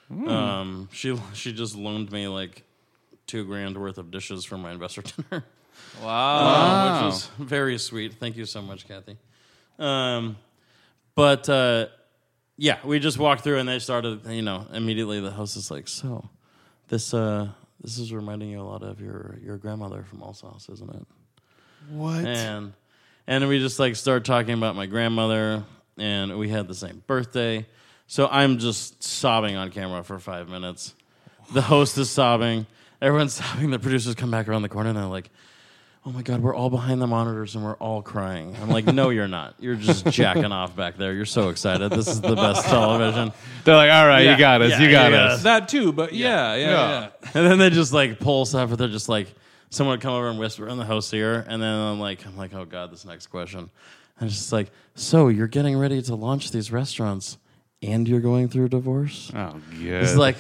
Um, she she just loaned me like two grand worth of dishes for my investor dinner. Wow. Uh, which was very sweet. Thank you so much, Kathy. Um, but uh, yeah, we just walked through and they started, you know, immediately the host is like, so this uh, this is reminding you a lot of your, your grandmother from Alsace, isn't it? What? And and we just like start talking about my grandmother, and we had the same birthday. So I'm just sobbing on camera for five minutes. The host is sobbing. Everyone's sobbing. The producers come back around the corner and they're like, oh my God, we're all behind the monitors and we're all crying. I'm like, no, you're not. You're just jacking off back there. You're so excited. This is the best television. They're like, all right, Yeah, you got us, yeah, you got yeah. us. That too, but yeah, yeah, Yeah. yeah. And then they just like pull stuff, but they're just like, someone would come over and whisper in the host's ear, and then I'm like, I'm like, oh God, this next question. And it's just like, so you're getting ready to launch these restaurants, and you're going through a divorce? Oh, good. It's like,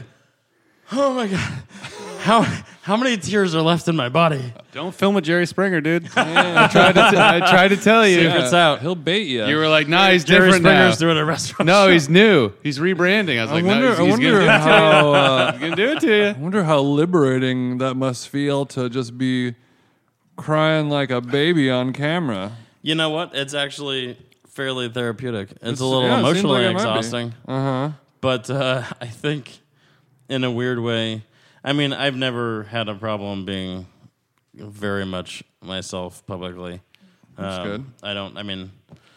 oh my God, how how many tears are left in my body? Don't film with Jerry Springer, dude. I, tried to t- I tried to tell you. Secrets out. He'll bait you. You were like, nah, he's Jerry different now. Springer's doing a restaurant. No, show. he's new. He's rebranding. I was I like, wonder, no, he's, I he's wonder gonna do it to you. how. Uh, He's gonna do it to you. I wonder how liberating that must feel to just be crying like a baby on camera. You know what? It's actually fairly therapeutic. It's, It's- a little yeah, it seems emotionally like it might be. exhausting. Uh huh. But uh, I think, in a weird way, I mean, I've never had a problem being very much myself publicly. That's Um, good. I don't. I mean,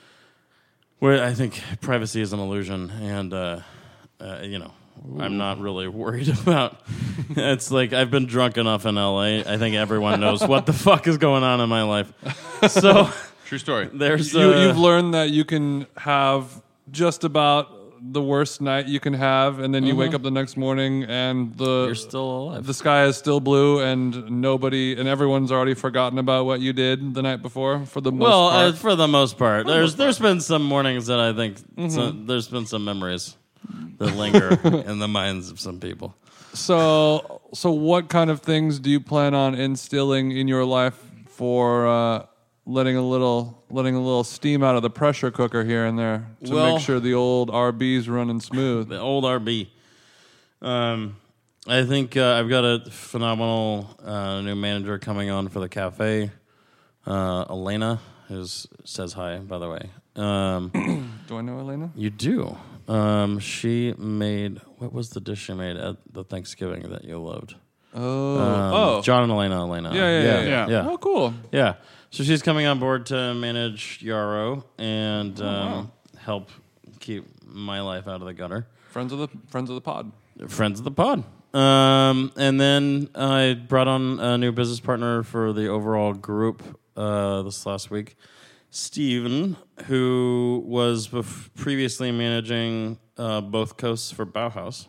where I think privacy is an illusion, and uh, uh, you know, I'm not really worried about. It's like I've been drunk enough in L A. I think everyone knows what the fuck is going on in my life. So True story. there's You, uh, you've learned that you can have just about the worst night you can have, and then you wake up the next morning and the you're still alive. the sky is still blue, and nobody and everyone's already forgotten about what you did the night before. For the most Well, uh, part, for the most part, there's there's been some mornings that I think so, there's been some memories that linger in the minds of some people. so so what kind of things do you plan on instilling in your life for uh, letting a little letting a little steam out of the pressure cooker here and there to Well- make sure the old R B's running smooth? The old R B. Um, I think uh, I've got a phenomenal uh, new manager coming on for the cafe. Uh, Elena, who says hi, by the way. Um, Do I know Elena? you do. Um, she made, what was the dish she made at the Thanksgiving that you loved? Oh, Um, oh, John and Elena, Elena. yeah, yeah, yeah, yeah. yeah. Oh, cool. Yeah. So she's coming on board to manage Yarrow and um, help keep my life out of the gutter. Friends of the friends of the pod. Friends of the pod. Um, and then I brought on a new business partner for the overall group uh, this last week, Steven, who was bef- previously managing uh, both coasts for Bauhaus.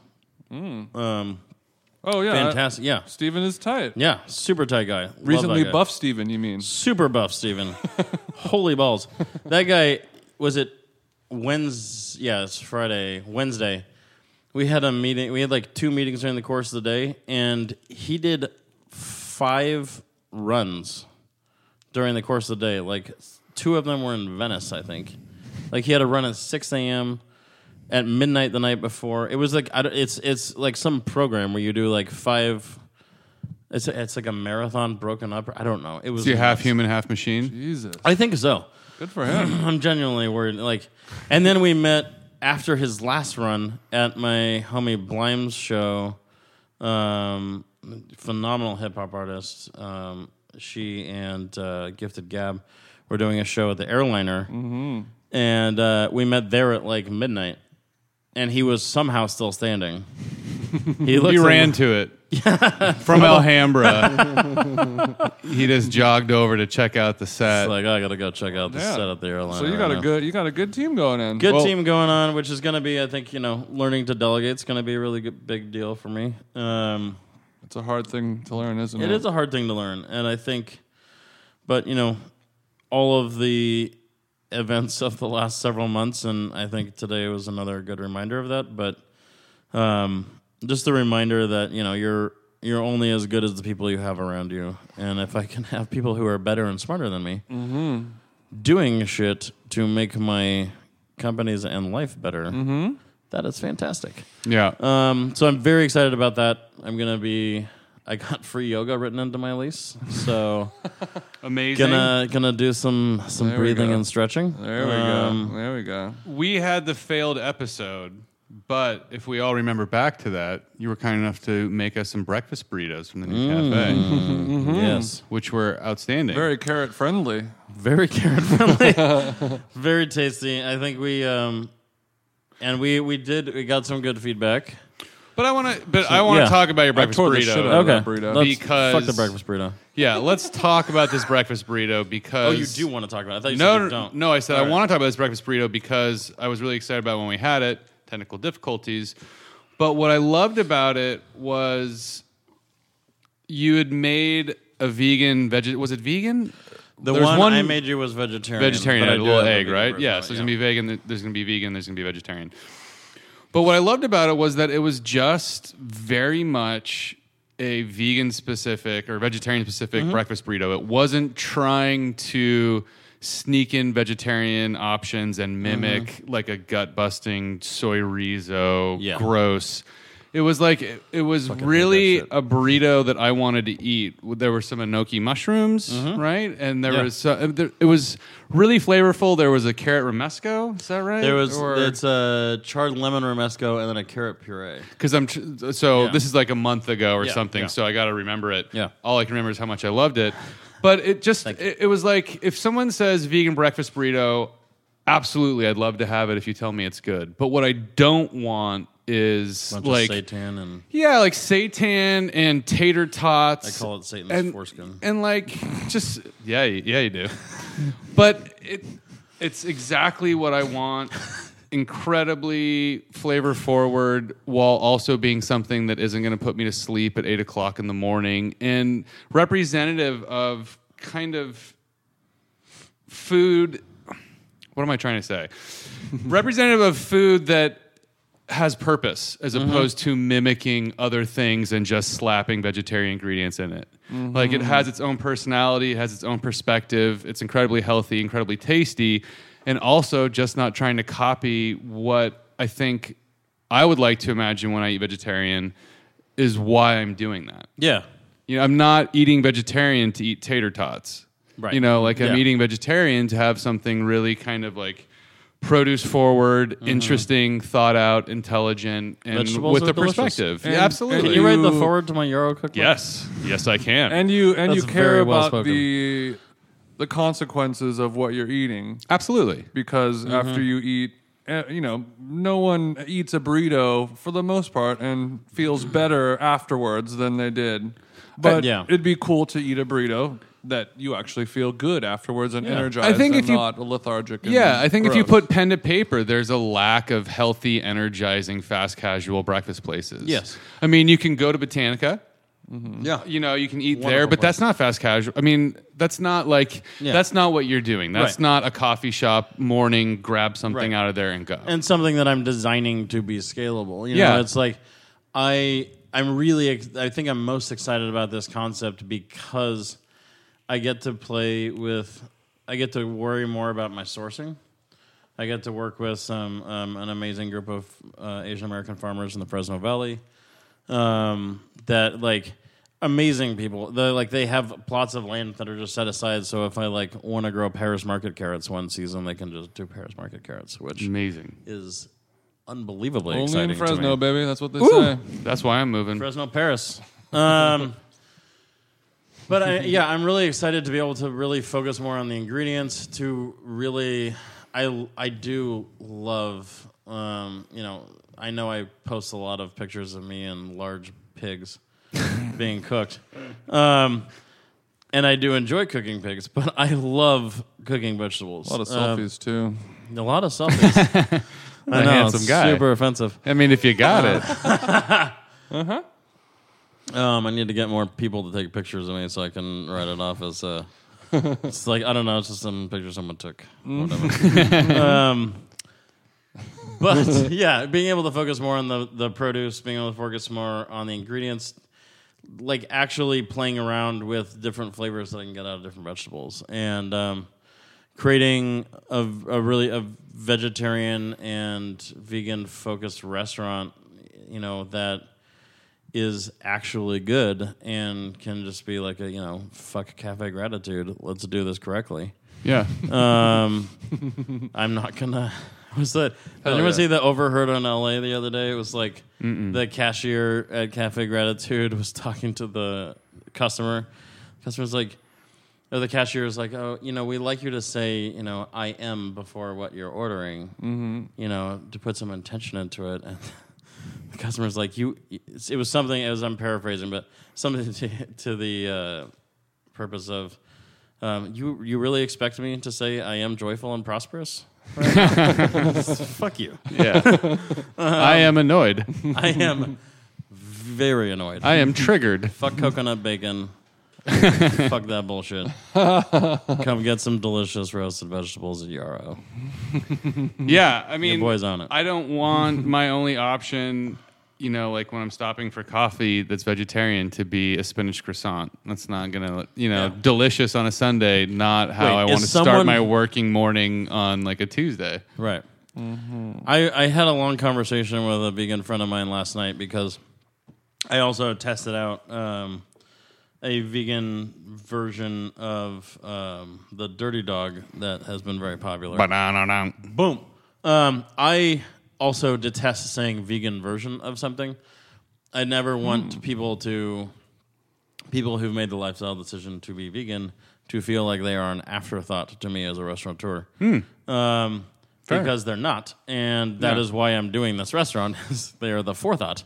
Um, Oh yeah, fantastic. Yeah. Steven is tight. Yeah. Super tight guy. Love Recently that guy. buff Steven, you mean? Super buff, Steven. Holy balls. That guy, was it Wednesday? Yeah, it's Friday. Wednesday. We had a meeting. We had like two meetings during the course of the day, and he did five runs during the course of the day. Like, two of them were in Venice, I think. Like, he had a run at six a.m., at midnight the night before. It was like, I don't, it's it's like some program where you do like five... It's a, it's like a marathon broken up. I don't know. It was So you're half nuts. human, half machine. Jesus. I think so. Good for him. I'm genuinely worried. Like, and then we met after his last run at my homie Blime's show. Um, phenomenal hip hop artist. Um, she and uh, Gifted Gab were doing a show at the Airliner, mm-hmm. and uh, we met there at like midnight. And he was somehow still standing. He, looked He like- ran to it from Alhambra. He just jogged over to check out the It's set. like, oh, I gotta go check out the Yeah. set at the Airliner. So you got right a now. good you got a good team going in. Good Well- team going on, which is going to be, I think, you know, learning to delegate is going to be a really good, big deal for me. Um, It's a hard thing to learn, isn't it? it is a hard thing to learn, and I think, but you know, all of the events of the last several months, and I think today was another good reminder of that. But um, just a reminder that you know you're you're only as good as the people you have around you, and if I can have people who are better and smarter than me Mm-hmm. doing shit to make my companies and life better, Mm-hmm. that is fantastic. Yeah. Um, so I'm very excited about that. I'm gonna be. I got free yoga written into my lease, so Amazing. gonna gonna do some some There we breathing go. and stretching. There we Um, go. There we go. We had the failed episode, but if we all remember back to that, you were kind enough to make us some breakfast burritos from the new cafe, Mm. Yes, which were outstanding. Very carrot friendly. very carrot friendly, very tasty. I think we um, and we we did we got some good feedback. But I want to. But I want to yeah. talk about your I breakfast tore the shit burrito. out of Okay, that burrito. let's Because- fuck the breakfast burrito. Yeah, let's talk about this breakfast burrito Oh, because you do want to talk about it? I thought you No, said you no, don't. no. I said All I right. want to talk about this breakfast burrito because I was really excited about when we had it. Technical difficulties, but what I loved about it was you had made a vegan veg. Was it vegan? The There's one, one I made you was vegetarian. vegetarian, but I had a do little have egg, vegan right? version Yeah, of so it, there's gonna be vegan. There's gonna be vegan. There's gonna be vegetarian. But what I loved about it was that it was just very much a vegan specific or vegetarian specific Mm-hmm. breakfast burrito. It wasn't trying to sneak in vegetarian options and mimic Mm-hmm. like a gut busting soy riso, Yeah. gross. It was like it, it was Fucking hate really that shit. a burrito that I wanted to eat. There were some enoki mushrooms, right? And there Mm-hmm. Yeah. was uh, there, it was really flavorful. There was a carrot romesco. Is that right? There was Or- it's a charred lemon romesco and then a carrot puree. because I'm tr- so Yeah. this is like a month ago or Yeah, something, yeah. so I got to remember it. Yeah. all I can remember is how much I loved it. But it just Thank you. it, it was like if someone says vegan breakfast burrito, absolutely, I'd love to have it if you tell me it's good. But what I don't want is Bunch like of seitan and yeah, like seitan and tater tots. I call it Satan's and, foreskin. and like just yeah, you- yeah, you do. But it it's exactly what I want. Incredibly flavor forward, while also being something that isn't going to put me to sleep at eight o'clock in the morning, and representative of kind of food. What am I trying to say? Representative of food that has purpose as opposed to mimicking other things and just slapping vegetarian ingredients in it. Like it has its own personality, it has its own perspective. It's incredibly healthy, incredibly tasty, and also just not trying to copy what I think I would like to imagine when I eat vegetarian is why I'm doing that. Yeah. You know, I'm not eating vegetarian to eat tater tots. Right. You know, like I'm Yeah. eating vegetarian to have something really kind of like produce forward, interesting, thought out, intelligent, and Vegetables with are the delicious. perspective. And- yeah, absolutely. Can you write the You- forward to my Euro cookbook? Yes, yes, I can. And you and That's you care very well about spoken. the the consequences of what you're eating absolutely. because Mm-hmm. after you eat, uh, you know, no one eats a burrito for the most part and feels better afterwards than they did. But yeah. it'd be cool to eat a burrito that you actually feel good afterwards and energized. I think and if you- not lethargic. And Yeah, I think if you gross. put pen to paper, there's a lack of healthy, energizing, fast casual breakfast places. Yes. I mean, you can go to Botanica. Yeah. You know, you can eat Wonderful there, but place. that's not fast casual. I mean, that's not like Yeah. that's not what you're doing. That's Right. not a coffee shop morning, grab something Right. out of there and go. And something that I'm designing to be scalable. You know, Yeah. it's like I I'm really ex- I think I'm most excited about this concept because I get to play with I get to worry more about my sourcing. I get to work with some um, an amazing group of uh, Asian American farmers in the Fresno Valley. Um, that like amazing people. The like they have plots of land that are just set aside. So if I like want to grow Paris Market carrots one season, they can just do Paris Market carrots, which Amazing. is unbelievably Only exciting in Fresno, to me. baby. That's what they say. That's why I'm moving. Fresno, Paris. Um, but I, yeah, I'm really excited to be able to really focus more on the ingredients. To really, I I do love. Um, you know, I know I post a lot of pictures of me and large pigs being cooked, um, and I do enjoy cooking pigs. But I love cooking vegetables. A lot of Um, selfies too. a lot of selfies. I know, handsome it's guy. super offensive. I mean, if you got it. Um, I need to get more people to take pictures of me so I can write it off as uh it's like I don't know, it's just some picture someone took. Whatever. um, but yeah, being able to focus more on the the produce, being able to focus more on the ingredients, like actually playing around with different flavors that I can get out of different vegetables, and um, creating a, a really a vegetarian and vegan focused restaurant, you know, that is actually good and can just be like a, you know, fuck Cafe Gratitude. Let's do this correctly. Yeah. Um, I'm not gonna. Was that? Did anyone yeah. see the Overheard on L A the other day? It was like Mm-mm. the cashier at Cafe Gratitude was talking to the customer. The customer's like, or the cashier was like, oh, you know, we like you to say, you know, I am before what you're ordering, mm-hmm. you know, to put some intention into it. And the customer's like, you, it was something, as I'm paraphrasing, but something to, to the uh, purpose of, um, you you really expect me to say I am joyful and prosperous? Right? Fuck you. Yeah. I am annoyed. I am very annoyed. I am triggered. Fuck coconut bacon. Fuck that bullshit. Come get some delicious roasted vegetables at Yarrow. Yeah, I mean, Your boy's on it. I don't want my only option, you know, like when I'm stopping for coffee that's vegetarian, to be a spinach croissant. That's not gonna, you know, Yeah. delicious on a Sunday. Not how Wait, I is want to start someone- my working morning on like a Tuesday. Right. I, I had a long conversation with a vegan friend of mine last night because I also tested out um, a vegan version of um, the Dirty Dog that has been very popular. Ba-da-da-da. Boom. Um, I also detest saying vegan version of something. I never want people to, people who've made the lifestyle decision to be vegan, to feel like they are an afterthought to me as a restaurateur. Um, because they're not. And that Yeah. is why I'm doing this restaurant, is they are the forethought.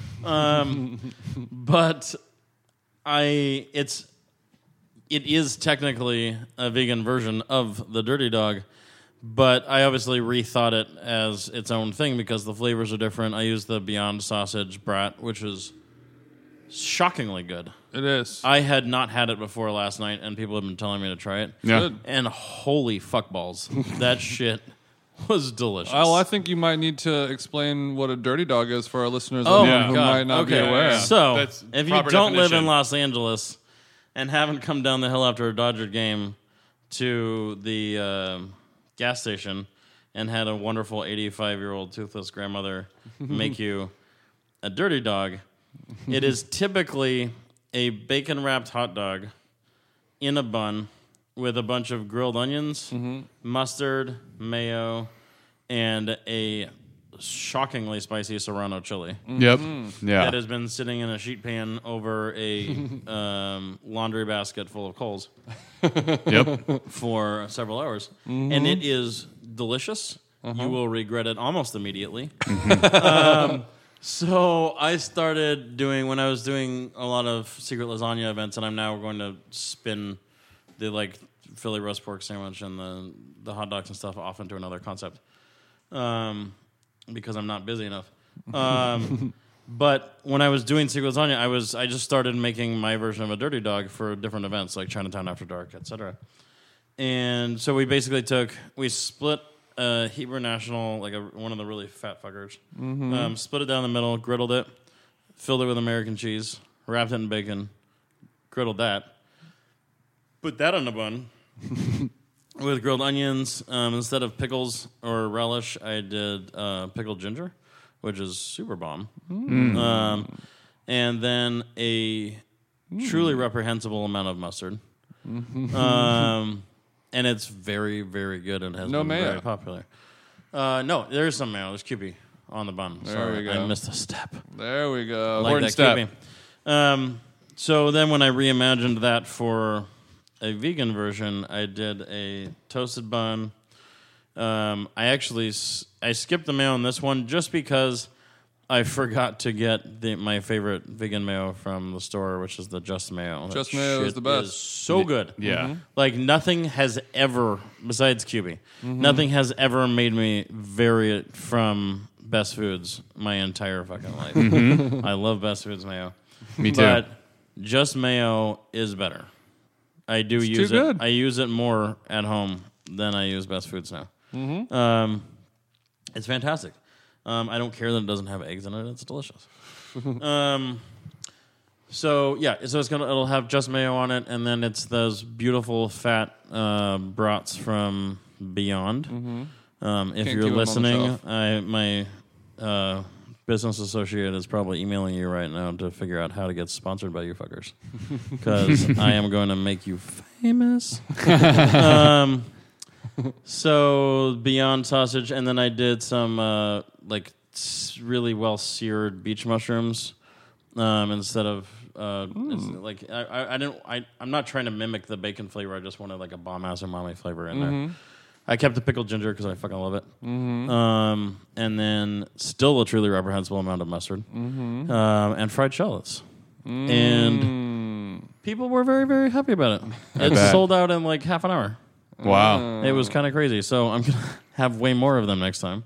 Um, but I, it's, it is technically a vegan version of the Dirty Dog, but I obviously rethought it as its own thing because the flavors are different. I used the Beyond Sausage Brat, which is shockingly good. It is. I had not had it before last night, and people have been telling me to try it. Yeah. Good. And holy fuck balls, that shit was delicious. Well, I think you might need to explain what a dirty dog is for our listeners Oh, at home my who God. might not Okay. be aware. Yeah. So, That's if you proper don't live definition. in Los Angeles and haven't come down the hill after a Dodger game to the uh, gas station and had a wonderful eighty-five-year-old toothless grandmother make you a dirty dog, it is typically a bacon-wrapped hot dog in a bun with a bunch of grilled onions, mustard, mayo, and a shockingly spicy serrano chili Yep. Yeah. that has been sitting in a sheet pan over a um, laundry basket full of coals Yep. for several hours. And it is delicious. You will regret it almost immediately. um, so I started doing, when I was doing a lot of secret lasagna events, and I'm now going to spin the like Philly roast pork sandwich and the, the hot dogs and stuff off into another concept. Um, because I'm not busy enough. Um, but when I was doing secret lasagna, I was I just started making my version of a dirty dog for different events like Chinatown After Dark, et cetera. And so we basically took we split a Hebrew National, like a, one of the really fat fuckers, um, split it down the middle, griddled it, filled it with American cheese, wrapped it in bacon, griddled that, put that on a bun. With grilled onions, um, instead of pickles or relish, I did uh, pickled ginger, which is super bomb. Um, and then a truly reprehensible amount of mustard. um, and it's very, very good and has No been mayo. very popular. Uh, no, there's some mayo. There's Q P on the bun. There Sorry, we go. I missed a step. There we go. Like Important that step. Q P. Um, so then when I reimagined that for a vegan version, I did a toasted bun. Um, I actually s- I skipped the mayo on this one just because I forgot to get the, my favorite vegan mayo from the store, which is the Just Mayo. That Just Mayo is shit the best. so good. Yeah. Like nothing has ever, besides Q B, nothing has ever made me vary it from Best Foods my entire fucking life. I love Best Foods mayo. Me too. But Just Mayo is better. I do It's use too it. good. I use it more at home than I use Best Foods now. Um, it's fantastic. Um, I don't care that it doesn't have eggs in it. It's delicious. um, so yeah, so it's gonna it'll have Just Mayo on it, and then it's those beautiful fat uh, brats from Beyond. Um, if Can't you're keep 'em on the listening, shelf. I my uh, business associate is probably emailing you right now to figure out how to get sponsored by you fuckers, because I am going to make you famous. um, so Beyond sausage, and then I did some uh, like s- really well seared beach mushrooms um, instead of uh, it's like I, I, I didn't I I'm not trying to mimic the bacon flavor. I just wanted like a bomb ass umami flavor in there. I kept the pickled ginger because I fucking love it. Um, and then still a truly reprehensible amount of mustard um, and fried shallots. And people were very, very happy about it. It bet. sold out in like half an hour. Wow. It was kind of crazy. So I'm going to have way more of them next time.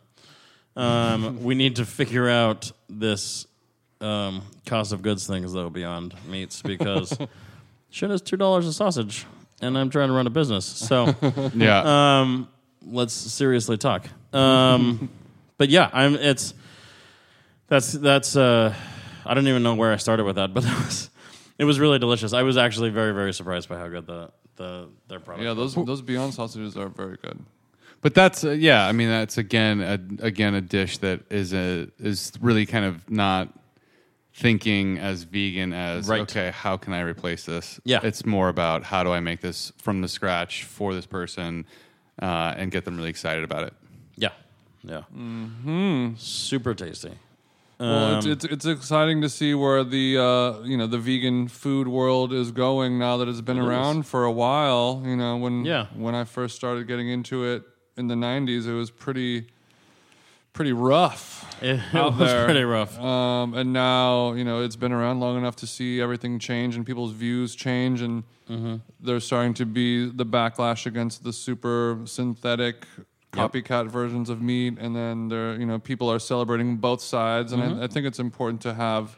Um, we need to figure out this um, cost of goods things, though, beyond meats, because shit is two dollars a sausage, and I'm trying to run a business. So... Yeah. Um, let's seriously talk. Um, but yeah, I'm. It's that's that's. Uh, I don't even know where I started with that, but it was it was really delicious. I was actually very very surprised by how good the the their product. Yeah, was. those those Beyond sausages are very good. But that's uh, yeah. I mean, that's again a, again a dish that is a is really kind of not thinking as vegan as Right. okay, how can I replace this? Yeah. It's more about how do I make this from the scratch for this person uh, and get them really excited about it. Yeah, yeah. Mm-hmm. Super tasty. Well, it's, Um, it's it's exciting to see where the uh, you know the vegan food world is going now that it's been It is. around for a while. You know, when Yeah. when I first started getting into it in the nineties, it was pretty pretty rough It, it out was there. pretty rough. Um, and now you know it's been around long enough to see everything change and people's views change, and Mm-hmm. there's starting to be the backlash against the super synthetic copycat versions of meat, and then there you know people are celebrating both sides, and Mm-hmm. I, I think it's important to have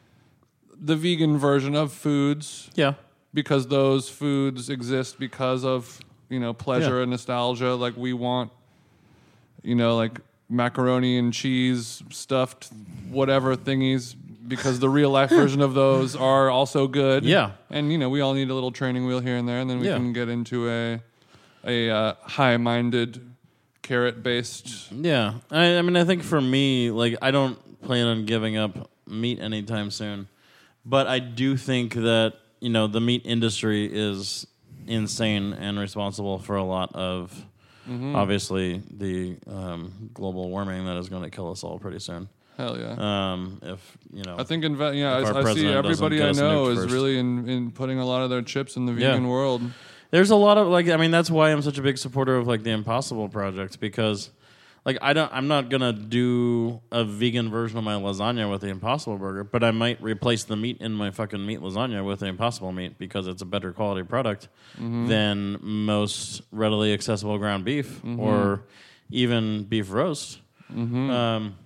the vegan version of foods Yeah, because those foods exist because of you know pleasure Yeah. and nostalgia. Like we want, you know, like macaroni and cheese stuffed whatever thingies because the real life version of those are also good. Yeah. and you know we all need a little training wheel here and there, and then we Yeah. can get into a a uh, high minded carrot based. yeah. I, I mean, I think for me, like, I don't plan on giving up meat anytime soon, but I do think that you know the meat industry is insane and responsible for a lot of obviously the um, global warming that is going to kill us all pretty soon. Hell yeah. Um, if you know, I think inve- yeah, if our I, I see president doesn't everybody get I us know nuked is first. really in, in putting a lot of their chips in the Yeah. vegan world. there's a lot of like, I mean, that's why I'm such a big supporter of like the Impossible Project, because like I don't, I'm not gonna do a vegan version of my lasagna with the Impossible Burger, but I might replace the meat in my fucking meat lasagna with the Impossible meat because it's a better quality product than most readily accessible ground beef or even beef roast. Um,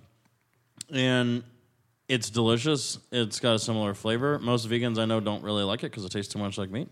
and it's delicious. It's got a similar flavor. Most vegans I know don't really like it because it tastes too much like meat.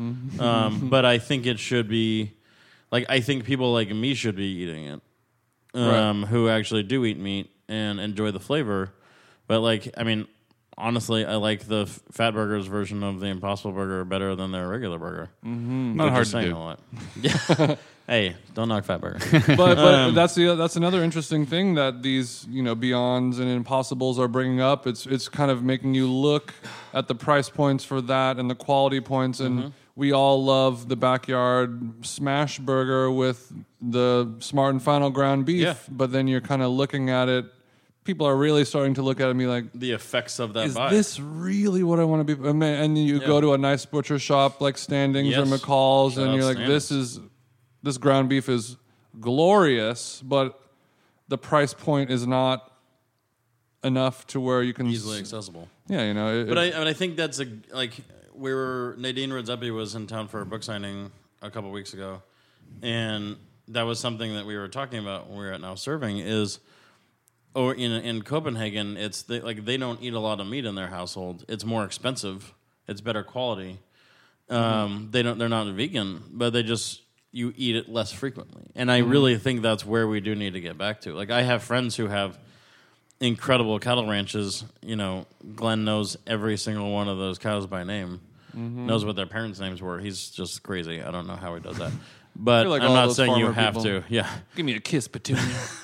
Um, but I think it should be, like, I think people like me should be eating it, um, who actually do eat meat and enjoy the flavor. But, like, I mean, honestly, I like the F- Fat Burger's version of the Impossible Burger better than their regular burger. Mm-hmm. Not They're hard just to saying do. a lot. Yeah. Hey, don't knock Fat Burger. But, but Um, that's the that's another interesting thing that these you know Beyonds and Impossibles are bringing up. It's it's kind of making you look at the price points for that and the quality points. And Mm-hmm. we all love the backyard smash burger with the Smart and Final ground beef. Yeah. But then you're kind of looking at it. People are really starting to look at it and be like, The effects of that is buy. this really what I want to be? I mean, and you Yeah. go to a nice butcher shop like Standings Yes. or McCall's, Shout and out you're like, this is this ground beef is glorious, but the price point is not enough to where you can easily s- accessible. Yeah, you know. It, But I, it- I, mean, I think that's a like we were Nadine Redzepi was in town for a book signing a couple weeks ago, and that was something that we were talking about when we were at Now Serving is, or in in Copenhagen, it's they, like they don't eat a lot of meat in their household. It's more expensive. It's better quality. Um, They don't. They're not vegan, but they just you eat it less frequently. And I really think that's where we do need to get back to. Like I have friends who have incredible cattle ranches. You know, Glenn knows every single one of those cows by name. Knows what their parents' names were. He's just crazy. I don't know how he does that. But feel like I'm all not those saying you farmer have people- to. Yeah. give me a kiss, Petunia.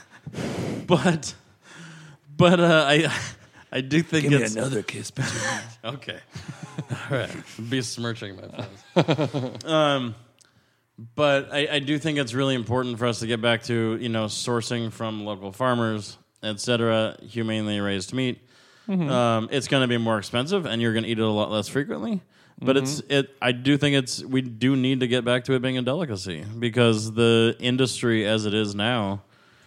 But but uh, I I do think Give me it's another kiss, Petunia. okay. All right, besmirching my friends. um, but I, I do think it's really important for us to get back to you know sourcing from local farmers, et cetera, humanely raised meat. Um, it's going to be more expensive, and you're going to eat it a lot less frequently. But it's it. I do think it's we do need to get back to it being a delicacy because the industry as it is now.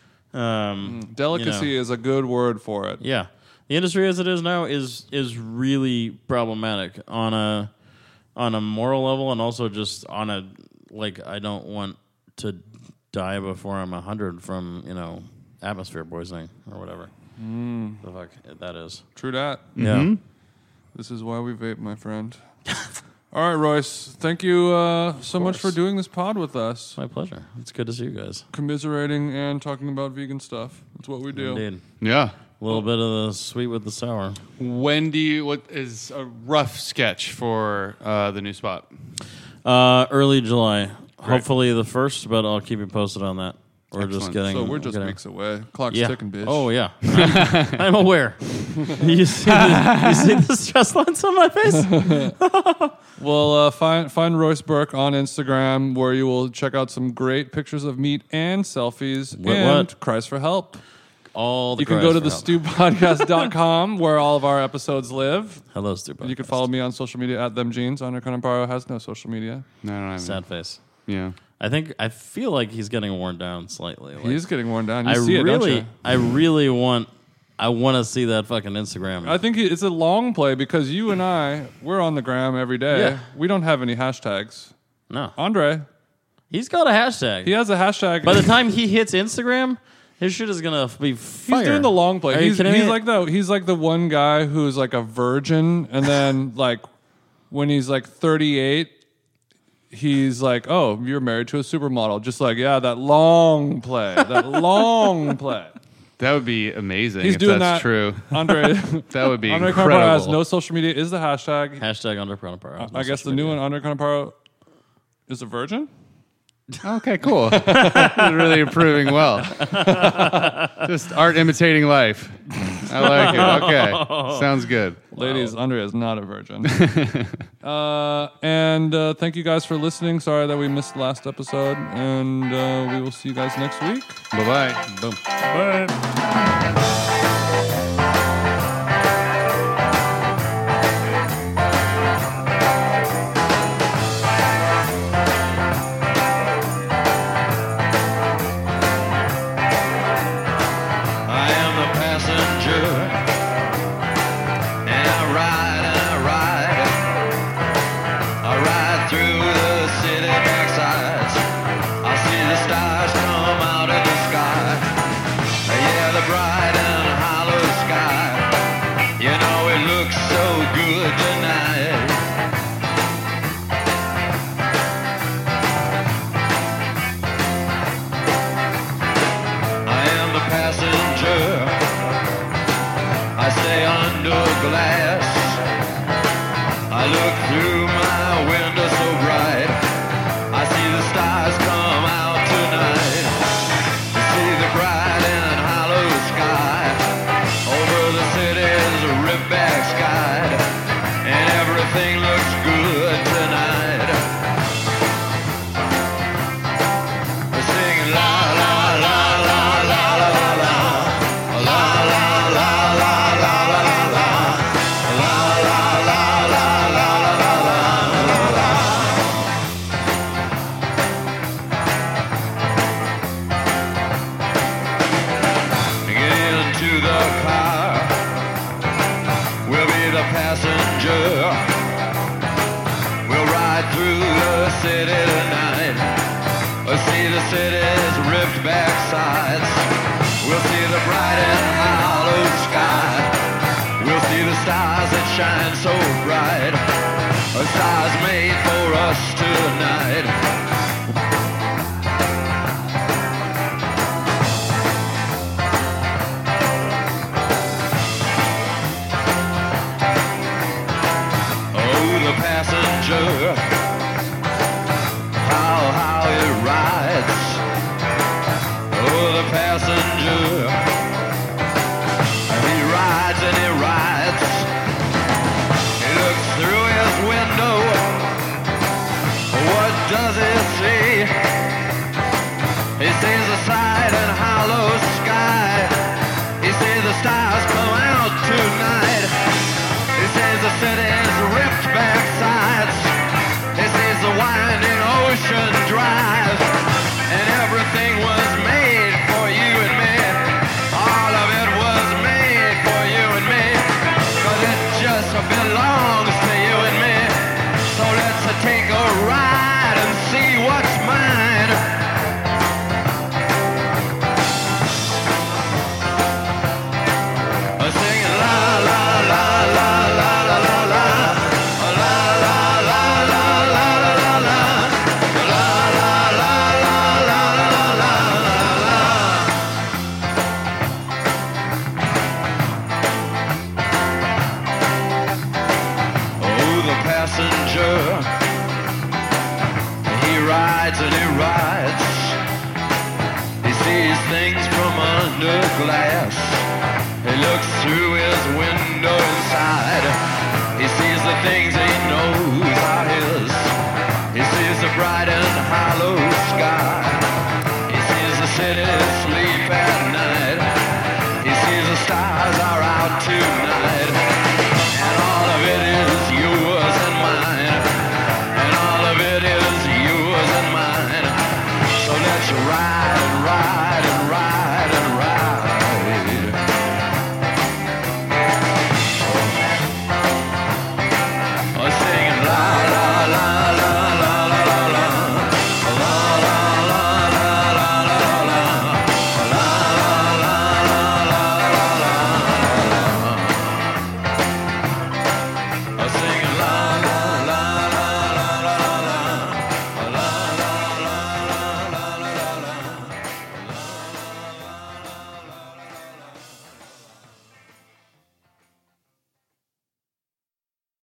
Um, Delicacy you know, is a good word for it. yeah, the industry as it is now is is really problematic on a on a moral level and also just on a like I don't want to die before I'm a hundred from you know atmosphere poisoning or whatever the fuck that is. True that. Yeah, This is why we vape, my friend. All right, Royce. Thank you uh, so much for course. doing this pod with us, my pleasure. It's good to see you guys. commiserating and talking about vegan stuff. That's what we do. Indeed, Yeah. a little bit of the sweet with the sour. When do you? What is a rough sketch for uh, the new spot? Uh, early July, hopefully the first, but I'll keep you posted on that. We're just Excellent. getting. So we're just getting, weeks away. Clock's Yeah. ticking, bitch. Oh yeah, I'm aware. you, see the, you see the stress lines on my face? Well, uh, find find Royce Burke on Instagram, where you will check out some great pictures of meat and selfies What- and what? cries for help. All the You can cries go to for the help. stew podcast dot com where all of our episodes live. Hello, stupid. You can follow me on social media at them jeans. Andre Conaparo has no social media. No, no, no. Sad face. Yeah. I think I feel like he's getting worn down slightly. Like, He's getting worn down. You I see it, don't really, you? I really want. I want to see that fucking Instagram. I think it's a long play because you and I, we're on the gram every day. Yeah. We don't have any hashtags. no, Andre, he's got a hashtag. he has a hashtag. By the time he hits Instagram, his shit is gonna be fire. He's doing the long play. Are you He's, kidding he's me? like the he's like the one guy who's like a virgin, and then like when he's like thirty-eight, he's like, "Oh, you're married to a supermodel." Just like, yeah, that long play, that long play. That would be amazing He's if doing that's that. true. Andre, That would be Andre Conaparo incredible. has no social media. Is the hashtag? hashtag under Chronopar. I guess the new one, Andre Conaparo, is a virgin. Okay, cool. You're really improving well. Just art imitating life. I like it. Okay, sounds good. Ladies, Andre is not a virgin. uh, and uh, thank you guys for listening. Sorry that we missed last episode, and uh, we will see you guys next week. Bye bye. Boom. I am the passenger, and I ride and I ride. I ride through the city backsides. I see the stars come out of the sky. Yeah, the bright and hollow sky. You know it looks so good tonight. I am the passenger. I stay under glass. We'll see the city's ripped back sides. We'll see the bright and hollow sky. We'll see the stars that shine so bright. Stars made for us tonight. Passenger, how, how it rides. Oh, the passenger, he rides and he rides. He looks through his window. What does he see? He sees the side and hollow sky. He sees the stars come out tonight. He sees the city's ripped back sides. He sees the winding ocean drive. And everything was made for you and me. All of it was made for you and me. But it just belongs to you and me. So let's take a ride and see what's mine. Singing la la la la la la la la. Passenger, he rides and he rides. He sees things from under glass. He looks through his window inside. He sees the things he knows are his. He sees the bright and hollow sky. He sees the city sleep at night. He sees the stars are out tonight. And all of it is yours and mine. And all of it is yours and mine. So let's ride and ride and ride.